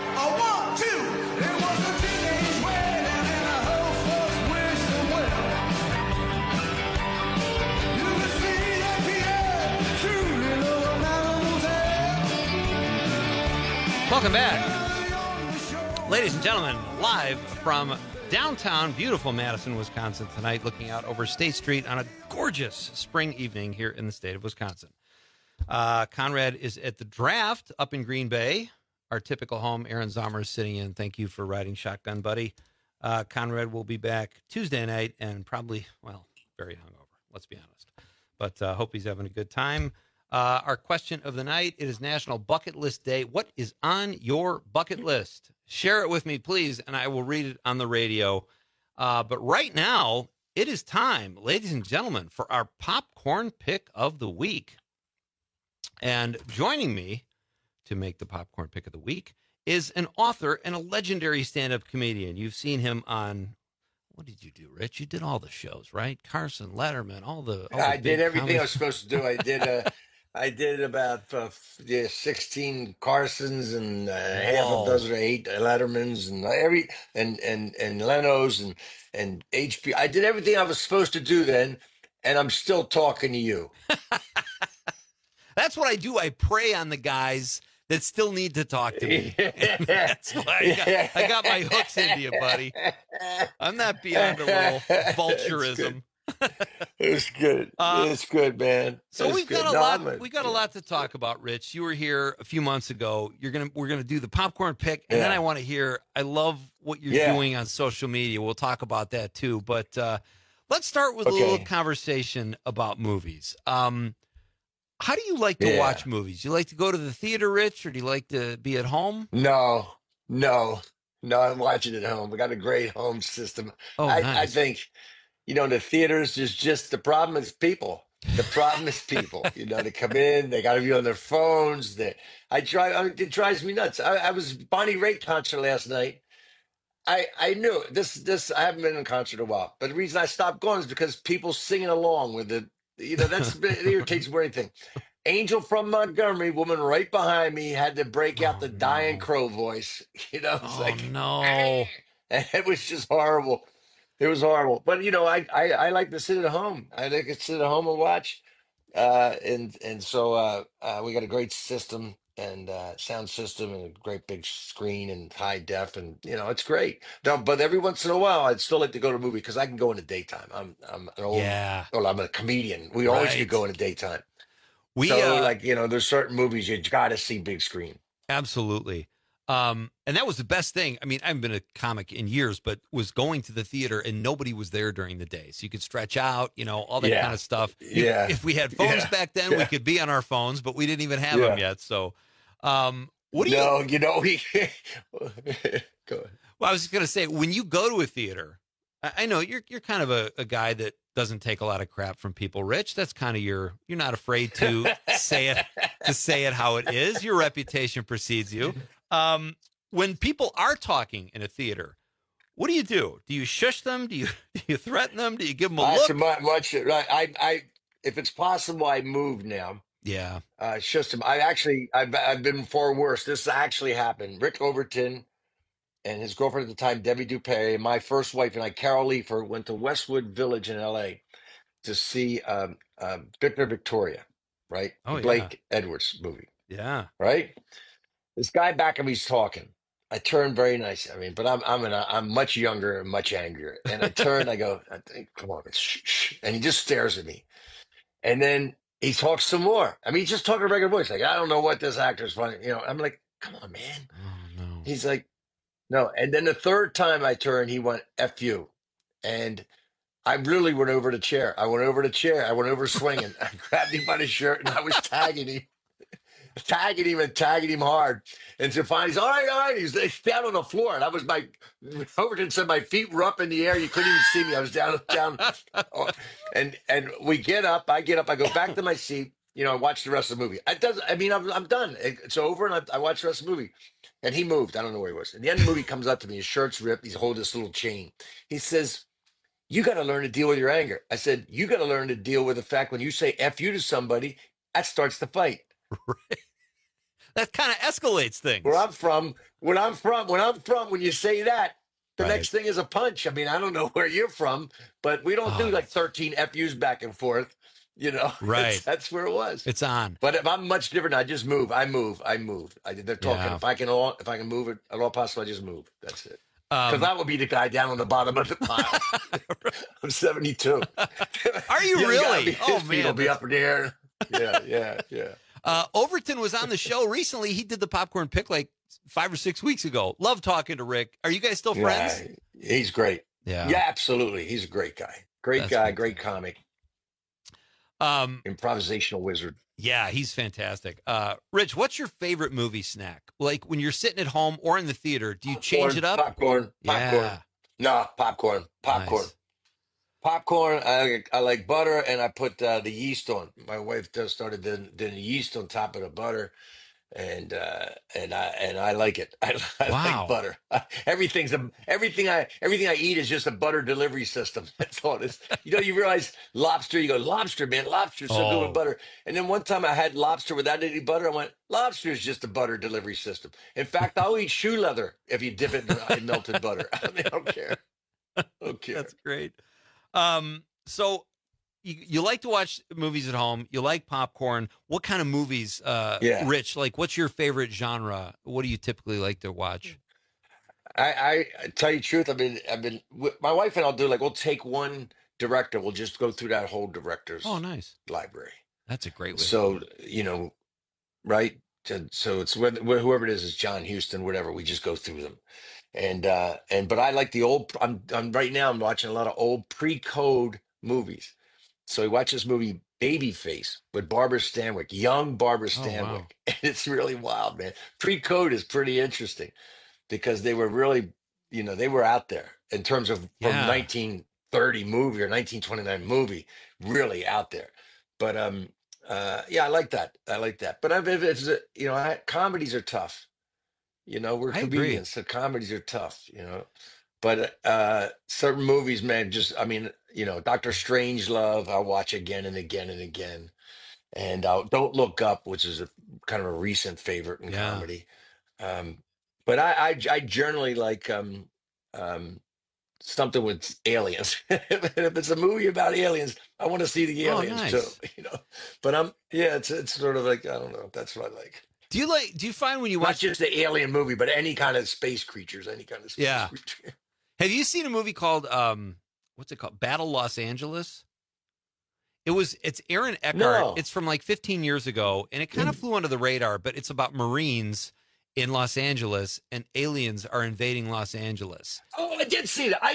Welcome back. Ladies and gentlemen, live from downtown, beautiful Madison, Wisconsin tonight, looking out over State Street on a gorgeous spring evening here in the state of Wisconsin. Conrad is at the draft up in Green Bay, our typical home. Aaron Zomer is sitting in. Thank you for riding shotgun, buddy. Conrad will be back Tuesday night and probably, well, very hungover, let's be honest. But hope he's having a good time. Our question of the night, it is National Bucket List Day. What is on your bucket list? Share it with me, please, and I will read it on the radio. But right now, it is time, ladies and gentlemen, for our popcorn pick of the week. And joining me to make the popcorn pick of the week is an author and a legendary stand-up comedian. You've seen him on, what did you do, Rich? You did all the shows, right? Carson, Letterman, all the I did everything comedy. I was supposed to do. I did about 16 Carsons and half a dozen or 8 Lettermans and Leno's and HP. I did everything I was supposed to do then, and I'm still talking to you. That's what I do. I prey on the guys that still need to talk to me. That's why I got my hooks into you, buddy. I'm not beyond a little vulturism. It's good. It's good, man. So We got a lot to talk about, Rich. You were here a few months ago. We're gonna do the popcorn pick, and then I want to hear. I love what you're doing on social media. We'll talk about that too. But let's start with a little conversation about movies. How do you like to watch movies? Do you like to go to the theater, Rich, or do you like to be at home? No, I'm watching at home. We got a great home system. Oh, I nice. think, the theaters is just, the problem is people. The problem is people. They come in, they got to be on their phones. It drives me nuts. I was Bonnie Raitt concert last night. I knew this. I haven't been in a concert in a while, but the reason I stopped going is because people singing along with it. It irritates more than anything. Angel from Montgomery, woman right behind me, had to break out the Diane Crow voice. No. And it was just horrible. It was horrible. But I like to sit at home. I like to sit at home and watch. So we got a great system and sound system and a great big screen and high def, and it's great. No, but every once in a while, I'd still like to go to a movie because I can go in the daytime. I'm an old. Well, I'm a comedian. We always could go in the daytime. There's certain movies you got to see big screen. Absolutely. And that was the best thing. I mean, I haven't been a comic in years, but was going to the theater and nobody was there during the day. So you could stretch out, all that kind of stuff. If we had phones back then, we could be on our phones, but we didn't even have them yet. So, what do you? Go ahead. Well, I was just going to say, when you go to a theater, I know you're kind of a guy that doesn't take a lot of crap from people, Rich. That's kind of you're not afraid to say it how it is. Your reputation precedes you. When people are talking in a theater, what do you do? Do you shush them? Do you threaten them? Do you give them a look? Right. If it's possible, I move now. Yeah. Shush them. I've been far worse. This actually happened. Rick Overton and his girlfriend at the time, Debbie Dupay, my first wife and I, Carol Leifer, went to Westwood Village in L.A. to see Victor Victoria, right? Oh, the Blake Edwards movie. Yeah. Right? This guy back of me's talking. I turn very nice. But I'm much younger and much angrier. And I turn, I go, come on, shh. And he just stares at me. And then he talks some more. He's just talking a regular voice. Like, I don't know what this actor's funny. I'm like, come on, man. Oh, no. He's like, no. And then the third time I turned, he went, F you. And I really went over the chair. I went over swinging. I grabbed him by the shirt and I was tagging him and tagging him hard. And so finally he's all right. He's down on the floor. And Overton said my feet were up in the air. You couldn't even see me. I was down. And we get up. I get up. I go back to my seat. I watched the rest of the movie. I'm done. It's over, and I watched the rest of the movie. And he moved. I don't know where he was. At the end of the movie, he comes up to me. His shirt's ripped. He's holding this little chain. He says, "You got to learn to deal with your anger." I said, "You got to learn to deal with the fact when you say F you to somebody, that starts the fight." Right. That kind of escalates things. Where I'm from, when you say that, the next thing is a punch. I mean, I don't know where you're from, but we don't do like 13 FUs back and forth. Right. That's where it was. It's on. But if I'm much different, I just move. I move. They're talking. Yeah. If I can move it at all possible, I just move. That's it. Because I would be the guy down on the bottom of the pile. I'm 72. Are you really? His feet will be up in the air. Yeah. Overton was on the show recently. He did the popcorn pick like 5 or 6 weeks ago. Love talking to Rick. Are you guys still friends? Yeah, he's great. Yeah, absolutely. He's a great guy. Great comic. Improvisational wizard. Yeah, he's fantastic. Rich, what's your favorite movie snack? Like when you're sitting at home or in the theater, do you change it up? Popcorn. Yeah. No, popcorn. Nice. Popcorn. I like butter, and I put the yeast on. My wife just started doing the yeast on top of the butter, and I like it. I like butter. Everything I eat is just a butter delivery system. That's all it is. You realize lobster. You go, lobster, man. Lobster's so good with butter. And then one time I had lobster without any butter. I went, lobster is just a butter delivery system. In fact, I'll eat shoe leather if you dip it in melted butter. I mean, I don't care. That's great. So you like to watch movies at home. You like popcorn. What kind of movies, Rich? Like, what's your favorite genre? What do you typically like to watch? I tell you the truth. I've been my wife and I'll do we'll take one director. We'll just go through that whole director's library. That's a great way. So right. So it's whoever it is John Huston, whatever. We just go through them. But I like the old. I'm right now. I'm watching a lot of old pre-code movies. So we watch this movie Babyface with Barbara Stanwyck, young Barbara Stanwyck, and it's really wild, man. Pre-code is pretty interesting because they were really, they were out there in terms of from 1930 movie or 1929 movie, really out there. But I like that. But comedies are tough. We're comedians, so comedies are tough, But certain movies, man, Dr. Strangelove, I'll watch again and again and again. And Don't Look Up, which is a kind of a recent favorite in comedy. But I generally like something with aliens. If it's a movie about aliens, I want to see the aliens too, But it's sort of like, I don't know, that's what I like. Do you find when you watch not just the alien movie, but any kind of space creatures, any kind of space creature? Have you seen a movie called what's it called? Battle Los Angeles? It's Aaron Eckhart. No. It's from like 15 years ago, and it kind of flew under the radar, but it's about Marines in Los Angeles and aliens are invading Los Angeles. Oh, I did see that.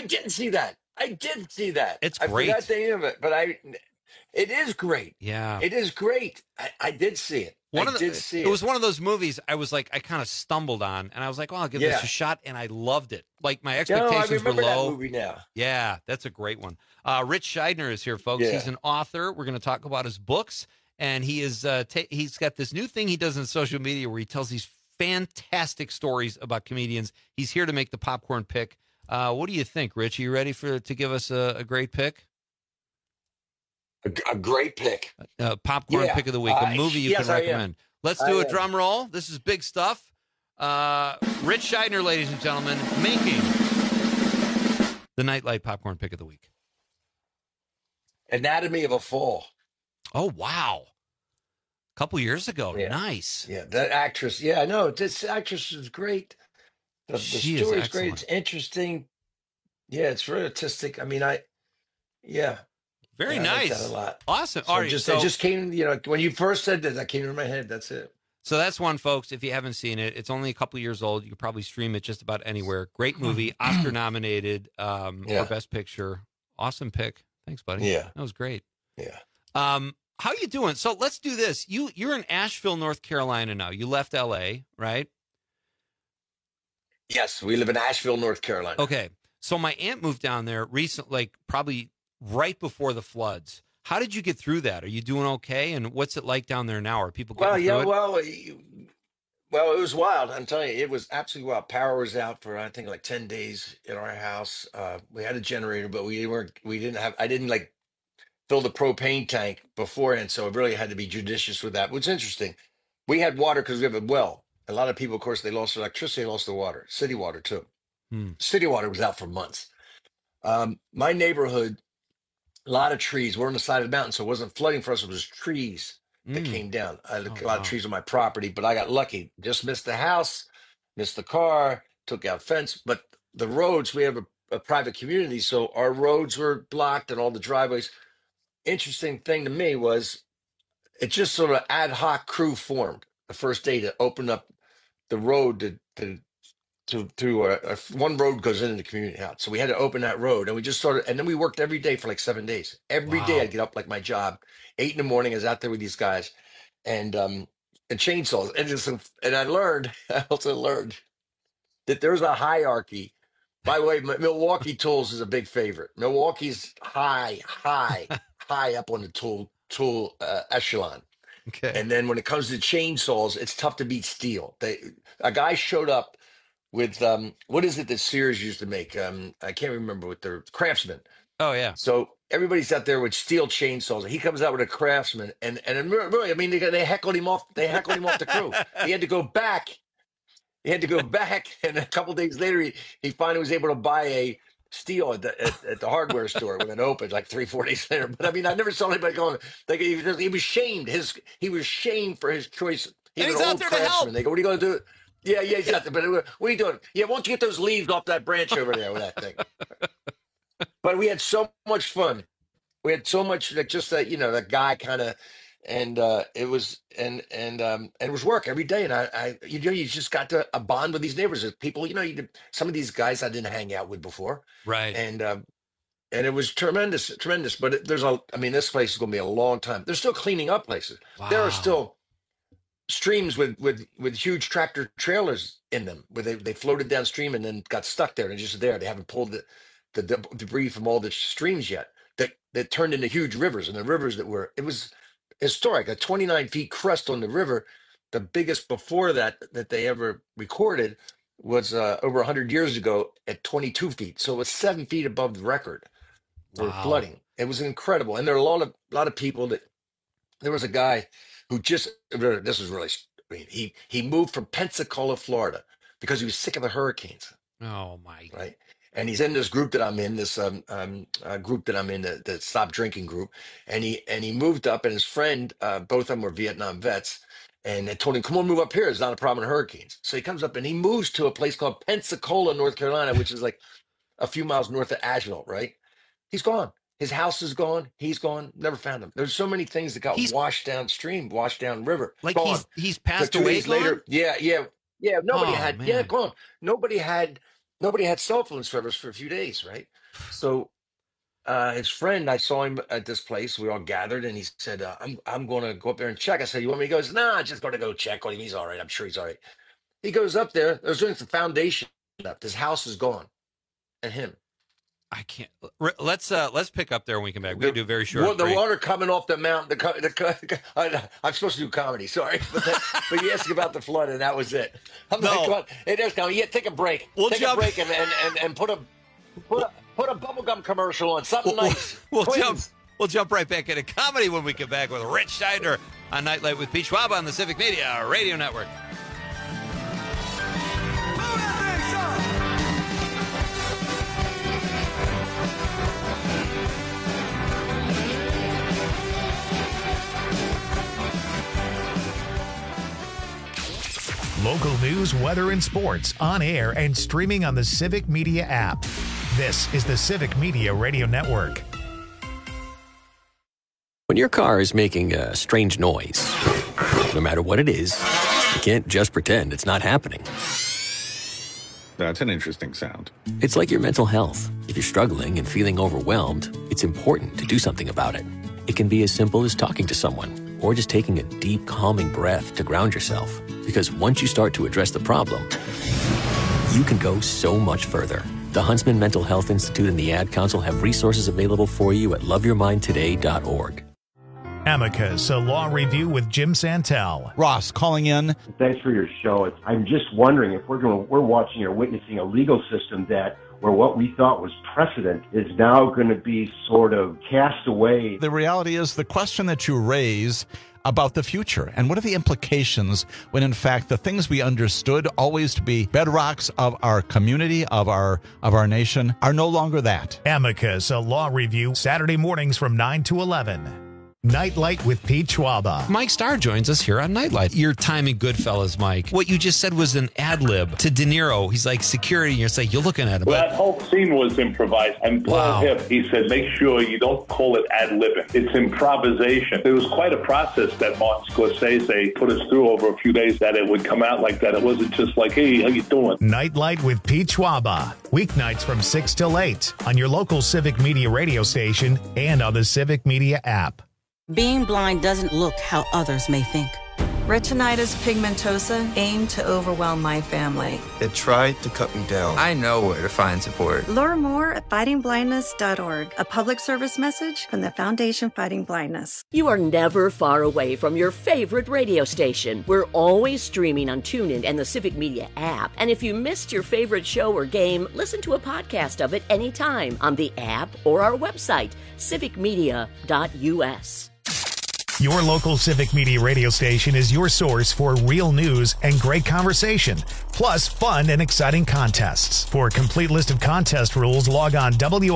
It's I great. forgot the name of it, but it is great. Yeah. It is great. I did see it. It was one of those movies I was like, I kind of stumbled on, and I was like, well, I'll give this a shot, and I loved it. Like, my expectations were low. That movie now. Yeah, that's a great one. Rich Scheidner is here, folks. Yeah. He's an author. We're going to talk about his books, and he is he's got this new thing he does in social media where he tells these fantastic stories about comedians. He's here to make the popcorn pick. What do you think, Rich? Are you ready to give us a great pick? A great pick. Popcorn pick of the week, a movie you can recommend. Let's do a drum roll. This is big stuff. Rich Scheidner, ladies and gentlemen, making the Nightlight Popcorn pick of the week. Anatomy of a Fall. Oh, wow. A couple years ago. Yeah. Nice. Yeah, that actress. Yeah, I know. This actress is great. The story is great. It's interesting. Yeah, it's very artistic. I mean, Very I nice. like that a lot. Awesome. So All right, it just came, when you first said that came into my head. That's it. So that's one, folks. If you haven't seen it, it's only a couple years old. You can probably stream it just about anywhere. Great movie, Oscar nominated for Best Picture. Awesome pick. Thanks, buddy. Yeah, that was great. Yeah. How you doing? So let's do this. You're in Asheville, North Carolina now. You left L.A., right? Yes, we live in Asheville, North Carolina. Okay. So my aunt moved down there recently, like probably right before the floods. How did you get through that? Are you doing okay? And what's it like down there now? Are people Well, getting yeah, through it? well, it was wild. I'm telling you, it was absolutely wild. Power was out for I think like 10 days in our house. We had a generator, but I didn't like fill the propane tank beforehand, so I really had to be judicious with that. What's interesting, we had water because we have a well. A lot of people, of course, they lost their electricity, lost their water. City water too. City water was out for months. My neighborhood, a lot of trees. We're on the side of the mountain, so it wasn't flooding for us. It was trees that came down. I had a lot of trees on my property, but I got lucky. Just missed the house, missed the car, took out fence. But the roads, we have a private community, so our roads were blocked and all the driveways. Interesting thing to me was it just sort of ad hoc crew formed the first day to open up the road to one road goes into the community house. So we had to open that road, and we just started, and then we worked every day for like 7 days. Every day I'd get up like my job, 8 a.m. I was out there with these guys and chainsaws. And I also learned that there's a hierarchy. By the way, Milwaukee Tools is a big favorite. Milwaukee's high up on the tool echelon. Okay. And then when it comes to chainsaws, it's tough to beat steel. A guy showed up with what is it that Sears used to make? I can't remember what their Craftsman. Oh yeah. So everybody's out there with steel chainsaws. He comes out with a Craftsman, and really, I mean, they heckled him off. They heckled him off the crew. He had to go back. And a couple days later, he finally was able to buy a steel at the hardware store when it opened, like 3-4 days later. But I mean, I never saw anybody going. Like he was shamed. He was shamed for his choice. And he's out there to help. They go, "What are you going to do?" Yeah, exactly. But what are you doing? Yeah, why don't you get those leaves off that branch over there with that thing? But we had so much fun. We had so much, like, just that, that guy kind of, and it was it was work every day. And I you just got to a bond with these neighbors. People, some of these guys I didn't hang out with before, right? And it was tremendous. But this place is going to be a long time. They're still cleaning up places. Wow. There are still streams with huge tractor trailers in them where they floated downstream and then got stuck there and just there. They haven't pulled the debris from all the streams yet that turned into huge rivers, and the rivers it was historic, a 29 feet crest on the river. The biggest before that they ever recorded was over 100 years ago at 22 feet. So it was 7 feet above the record for flooding. It was incredible. And there are a lot of people there was a guy who this was really, he moved from Pensacola, Florida, because he was sick of the hurricanes. Oh my! Right, and he's in this group that I'm in, the Stop Drinking group, and he moved up, and his friend, both of them were Vietnam vets, and they told him, "Come on, move up here. It's not a problem in hurricanes." So he comes up and he moves to a place called Pensacola, North Carolina, which is like a few miles north of Asheville. Right, he's gone. His house is gone. He's gone. Never found him. There's so many things that got washed downstream, washed down river. Like gone. He's passed 2 away. days later. Yeah. Nobody had. Man. Yeah, gone. Nobody had cell phone service for a few days. Right. So his friend, I saw him at this place. We all gathered, and he said, "I'm going to go up there and check." I said, "You want me?" He goes, "Nah, I'm just going to go check on him. He's all right. I'm sure he's all right." He goes up there. There's doing some foundation up. His house is gone, and him. I can't. Let's pick up there when we come back. We can do a very short. The water coming off the mountain. I'm supposed to do comedy. Sorry, but you asked about the flood, and that was it. I'm like, come on, it is coming. Yeah, take a break. Take a break and put a bubblegum commercial on something nice. We'll jump right back into comedy when we come back with Rich Steiner on Nightlight with Pete Schwab on the Civic Media Radio Network. Local news, weather, and sports on air and streaming on the Civic Media app. This is the Civic Media Radio Network. When your car is making a strange noise, no matter what it is, you can't just pretend it's not happening. That's an interesting sound. It's like your mental health. If you're struggling and feeling overwhelmed, it's important to do something about it. It can be as simple as talking to someone or just taking a deep, calming breath to ground yourself. Because once you start to address the problem, you can go so much further. The Huntsman Mental Health Institute and the Ad Council have resources available for you at loveyourmindtoday.org. Amicus, a law review with Jim Santel. Ross calling in. Thanks for your show. I'm just wondering if we're watching or witnessing a legal system where what we thought was precedent is now going to be sort of cast away. The reality is the question that you raise about the future and what are the implications when in fact the things we understood always to be bedrocks of our community, of our nation, are no longer that. Amicus, a law review, Saturday mornings from 9 to 11. Nightlight with Pete Schwaba. Mike Starr joins us here on Nightlight. Your time in Goodfellas, Mike. What you just said was an ad lib to De Niro. He's like security, and you're like, you're looking at him. Well, that whole scene was improvised. And Paul Hip, he said, make sure you don't call it ad libbing. It's improvisation. It was quite a process that Martin Scorsese put us through over a few days that it would come out like that. It wasn't just like, hey, how you doing? Nightlight with Pete Schwaba. Weeknights from 6 till 8 on your local Civic Media radio station and on the Civic Media app. Being blind doesn't look how others may think. Retinitis pigmentosa aimed to overwhelm my family. It tried to cut me down. I know where to find support. Learn more at fightingblindness.org, a public service message from the Foundation Fighting Blindness. You are never far away from your favorite radio station. We're always streaming on TuneIn and the Civic Media app. And if you missed your favorite show or game, listen to a podcast of it anytime on the app or our website, civicmedia.us. Your local Civic Media radio station is your source for real news and great conversation, plus fun and exciting contests. For a complete list of contest rules, log on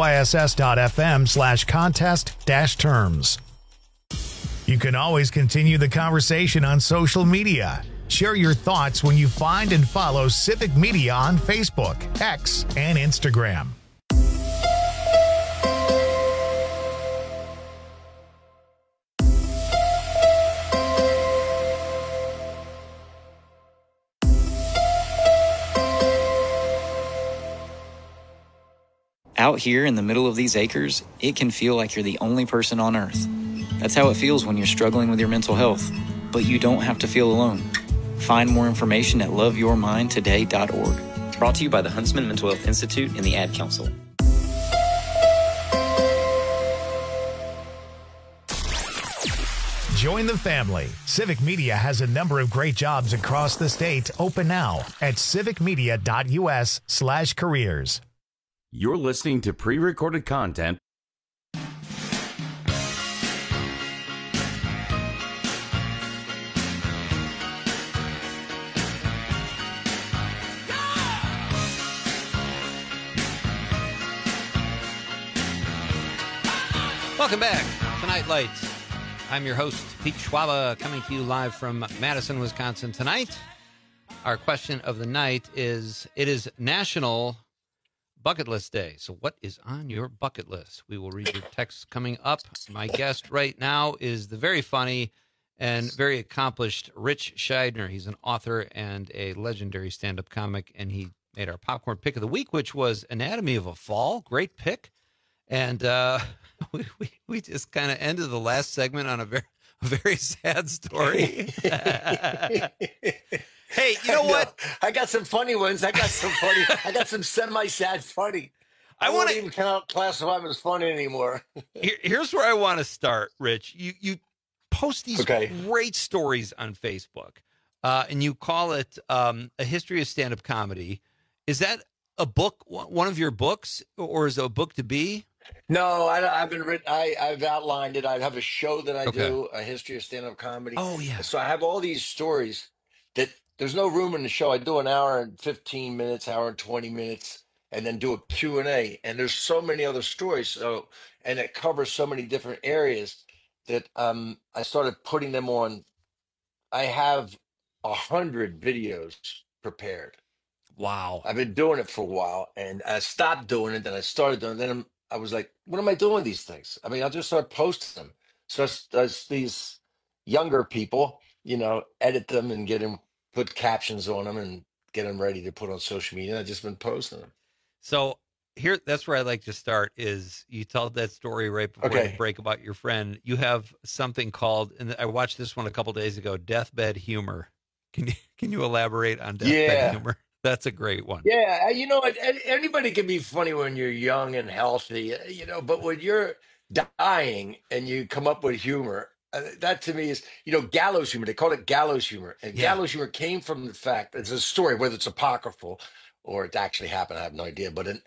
wiss.fm/contest-terms. You can always continue the conversation on social media. Share your thoughts when you find and follow Civic Media on Facebook, X, and Instagram. Out here in the middle of these acres, it can feel like you're the only person on Earth. That's how it feels when you're struggling with your mental health. But you don't have to feel alone. Find more information at loveyourmindtoday.org. Brought to you by the Huntsman Mental Health Institute and the Ad Council. Join the family. Civic Media has a number of great jobs across the state open now at civicmedia.us/careers. You're listening to pre-recorded content. Welcome back to Nightlight. I'm your host, Pete Schwaba, coming to you live from Madison, Wisconsin tonight. Our question of the night is, it is National Bucket List Day. So what is on your bucket list? We will read your texts coming up. My guest right now is the very funny and very accomplished Rich Scheidner. He's an author and a legendary stand-up comic, and he made our popcorn pick of the week, which was Anatomy of a Fall. Great pick. And we just kind of ended the last segment on a very sad story. Hey, you know what? I got some funny ones. I got some semi-sad funny. I won't even classify them as funny anymore. Here's where I want to start, Rich. You post these great stories on Facebook, and you call it A History of Stand-Up Comedy. Is that a book, one of your books, or is it a book to be? No, I've outlined it. I have a show that I do, A History of Stand-Up Comedy. Oh, yeah. So I have all these stories that there's no room in the show. I do an hour and 15 minutes, hour and 20 minutes, and then do a Q&A. And there's so many other stories. So, and it covers so many different areas that I started putting them on. I have 100 videos prepared. Wow. I've been doing it for a while, and I stopped doing it. Then I started doing it. Then I was like, what am I doing these things? I mean, I'll just start posting them. So as these younger people, edit them and put captions on them and get them ready to put on social media. I've just been posting them. So that's where I'd like to start is you told that story right before the break about your friend. You have something called, and I watched this one a couple days ago, Deathbed Humor. Can you elaborate on Deathbed Humor? That's a great one. Yeah, you know, anybody can be funny when you're young and healthy, but when you're dying and you come up with humor, that to me is, gallows humor. They call it gallows humor. And gallows humor came from the fact, it's a story, whether it's apocryphal or it actually happened, I have no idea. But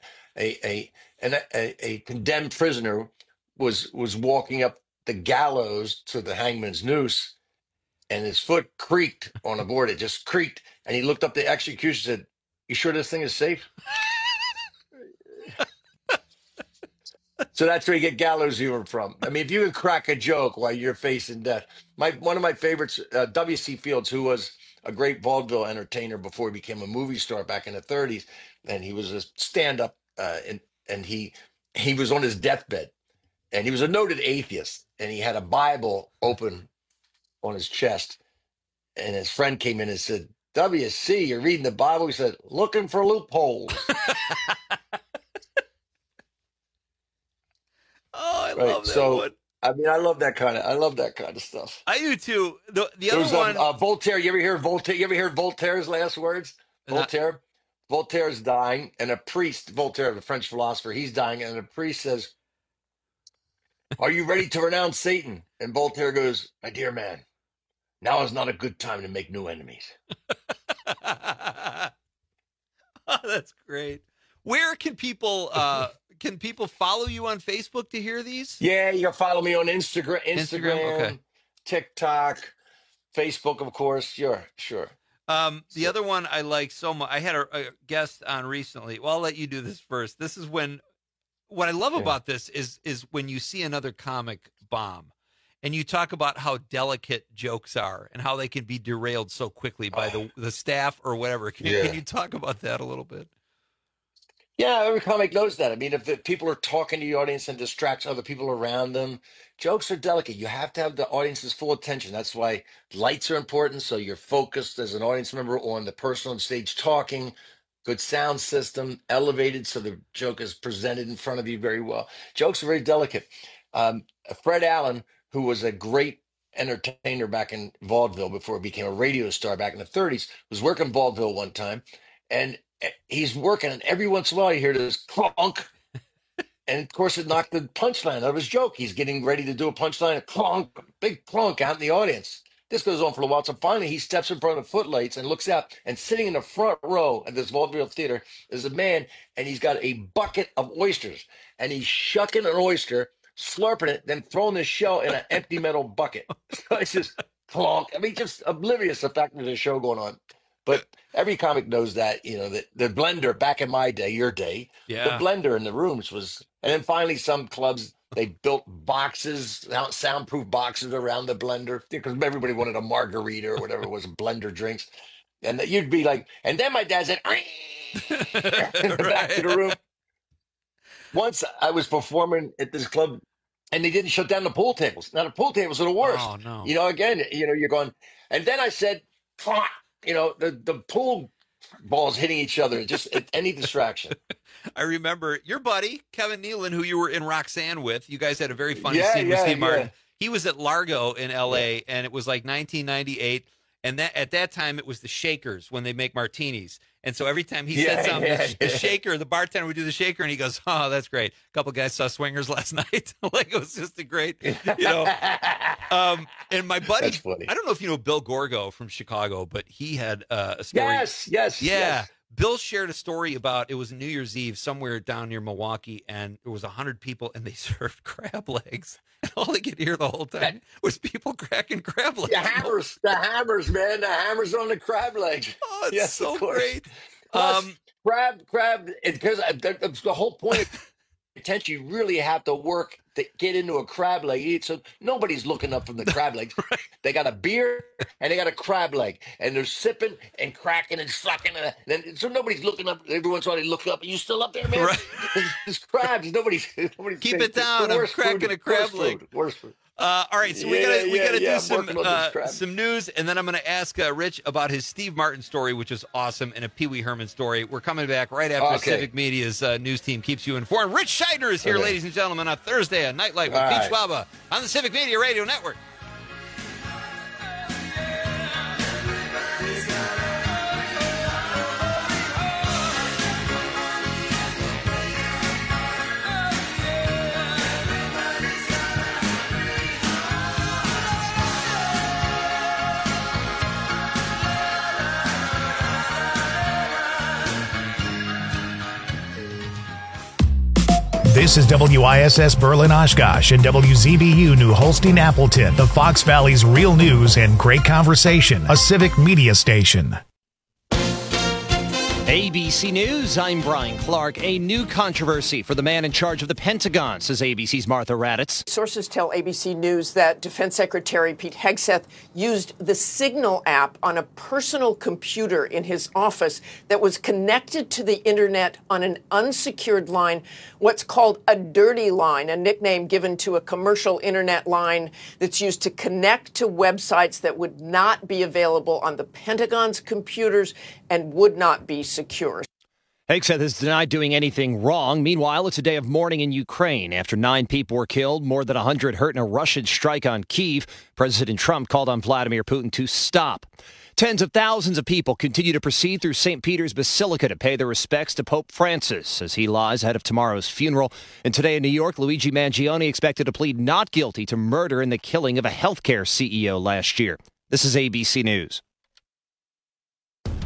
a condemned prisoner was walking up the gallows to the hangman's noose, and his foot creaked on a board. It just creaked. And he looked up the executioner and said, "You sure this thing is safe?" So that's where you get gallows humor from. I mean, if you can crack a joke while you're facing death. One of my favorites, W.C. Fields, who was a great vaudeville entertainer before he became a movie star back in the 30s, and he was a stand-up, and he was on his deathbed, and he was a noted atheist, and he had a Bible open on his chest, and his friend came in and said, "WC, you're reading the Bible?" He said, "Looking for loopholes." Oh, I love that one. I mean, I love that kind of stuff. I do too. The other one, Voltaire. You ever hear Voltaire? You ever hear Voltaire's last words? Voltaire's dying, and a priest, Voltaire, the French philosopher, he's dying, and a priest says, "Are you ready to renounce Satan?" And Voltaire goes, "My dear man, now is not a good time to make new enemies." Oh, that's great. Where can people follow you on Facebook to hear these? Yeah, you can follow me on Instagram, okay. TikTok, Facebook, of course. Sure. The other one I like so much, I had a guest on recently. Well, I'll let you do this first. This is what I love about this is when you see another comic bomb and you talk about how delicate jokes are and how they can be derailed so quickly by the staff or whatever. Can you talk about that a little bit? Yeah, every comic knows that. I mean, if the people are talking to the audience and distracts other people around them, jokes are delicate. You have to have the audience's full attention. That's why lights are important. So you're focused as an audience member on the person on stage talking. Good sound system, elevated so the joke is presented in front of you very well. Jokes are very delicate. Fred Allen, who was a great entertainer back in vaudeville before he became a radio star back in the 30s, was working vaudeville one time, and he's working, and every once in a while you hear this clunk, and of course it knocked the punchline out of his joke. He's getting ready to do a punchline, a clunk, big clunk out in the audience. This goes on for a while, so finally he steps in front of the footlights and looks out, and sitting in the front row at this vaudeville theater is a man, and he's got a bucket of oysters, and he's shucking an oyster, slurping it, then throwing the shell in an empty metal bucket. So it's just clonk. I mean, just oblivious to the fact that there's a show going on. But every comic knows that, that the blender back in my day, your day, the blender in the rooms was, and then finally some clubs, they built boxes, soundproof boxes around the blender because everybody wanted a margarita or whatever it was, blender drinks. And you'd be like, and then my dad said, back to the room. Once I was performing at this club and they didn't shut down the pool tables. Now the pool tables are the worst. Oh, no. Again, you're going, and then I said, the pool balls hitting each other, just any distraction. I remember your buddy, Kevin Nealon, who you were in Roxanne with. You guys had a very funny scene with Steve Martin. He was at Largo in L.A., and it was like 1998. And at that time, it was the Shakers when they make martinis. And so every time he said something, the shaker, the bartender would do the shaker, and he goes, "Oh, that's great. A couple guys saw Swingers last night." Like, it was just a great, And my buddy, I don't know if you know Bill Gorgo from Chicago, but he had a story. Yes. Bill shared a story about, it was New Year's Eve somewhere down near Milwaukee, and there was 100 people, and they served crab legs. And all they could hear the whole time was people cracking crab legs. The hammers, man. The hammers on the crab legs. Oh, it's so great. Plus, crab, because the whole point of attention, you really have to work to get into a crab leg. So nobody's looking up from the crab legs. Right. They got a beer and they got a crab leg, and they're sipping and cracking and sucking. So nobody's looking up. Every once in a while they look up. Are you still up there, man? Right. There's crabs. Nobody's keep it down. I'm cracking a crab leg. Worst food. All right, so we gotta do some news, and then I'm gonna ask Rich about his Steve Martin story, which is awesome, and a Pee Wee Herman story. We're coming back right after Civic Media's news team keeps you informed. Rich Scheidner is here, ladies and gentlemen, on Thursday at Nightlight with Pete Schwaba on the Civic Media Radio Network. This is WISS Berlin Oshkosh and WZBU New Holstein Appleton, the Fox Valley's real news and great conversation, a civic media station. ABC News, I'm Brian Clark. A new controversy for the man in charge of the Pentagon, says ABC's Martha Raddatz. Sources tell ABC News that Defense Secretary Pete Hegseth used the Signal app on a personal computer in his office that was connected to the internet on an unsecured line, what's called a dirty line, a nickname given to a commercial internet line that's used to connect to websites that would not be available on the Pentagon's computers and would not be secure. Hegseth has denied doing anything wrong. Meanwhile, it's a day of mourning in Ukraine. After 9 people were killed, more than 100 hurt in a Russian strike on Kyiv, President Trump called on Vladimir Putin to stop. Tens of thousands of people continue to proceed through St. Peter's Basilica to pay their respects to Pope Francis as he lies ahead of tomorrow's funeral. And today in New York, Luigi Mangione expected to plead not guilty to murder in the killing of a healthcare CEO last year. This is ABC News.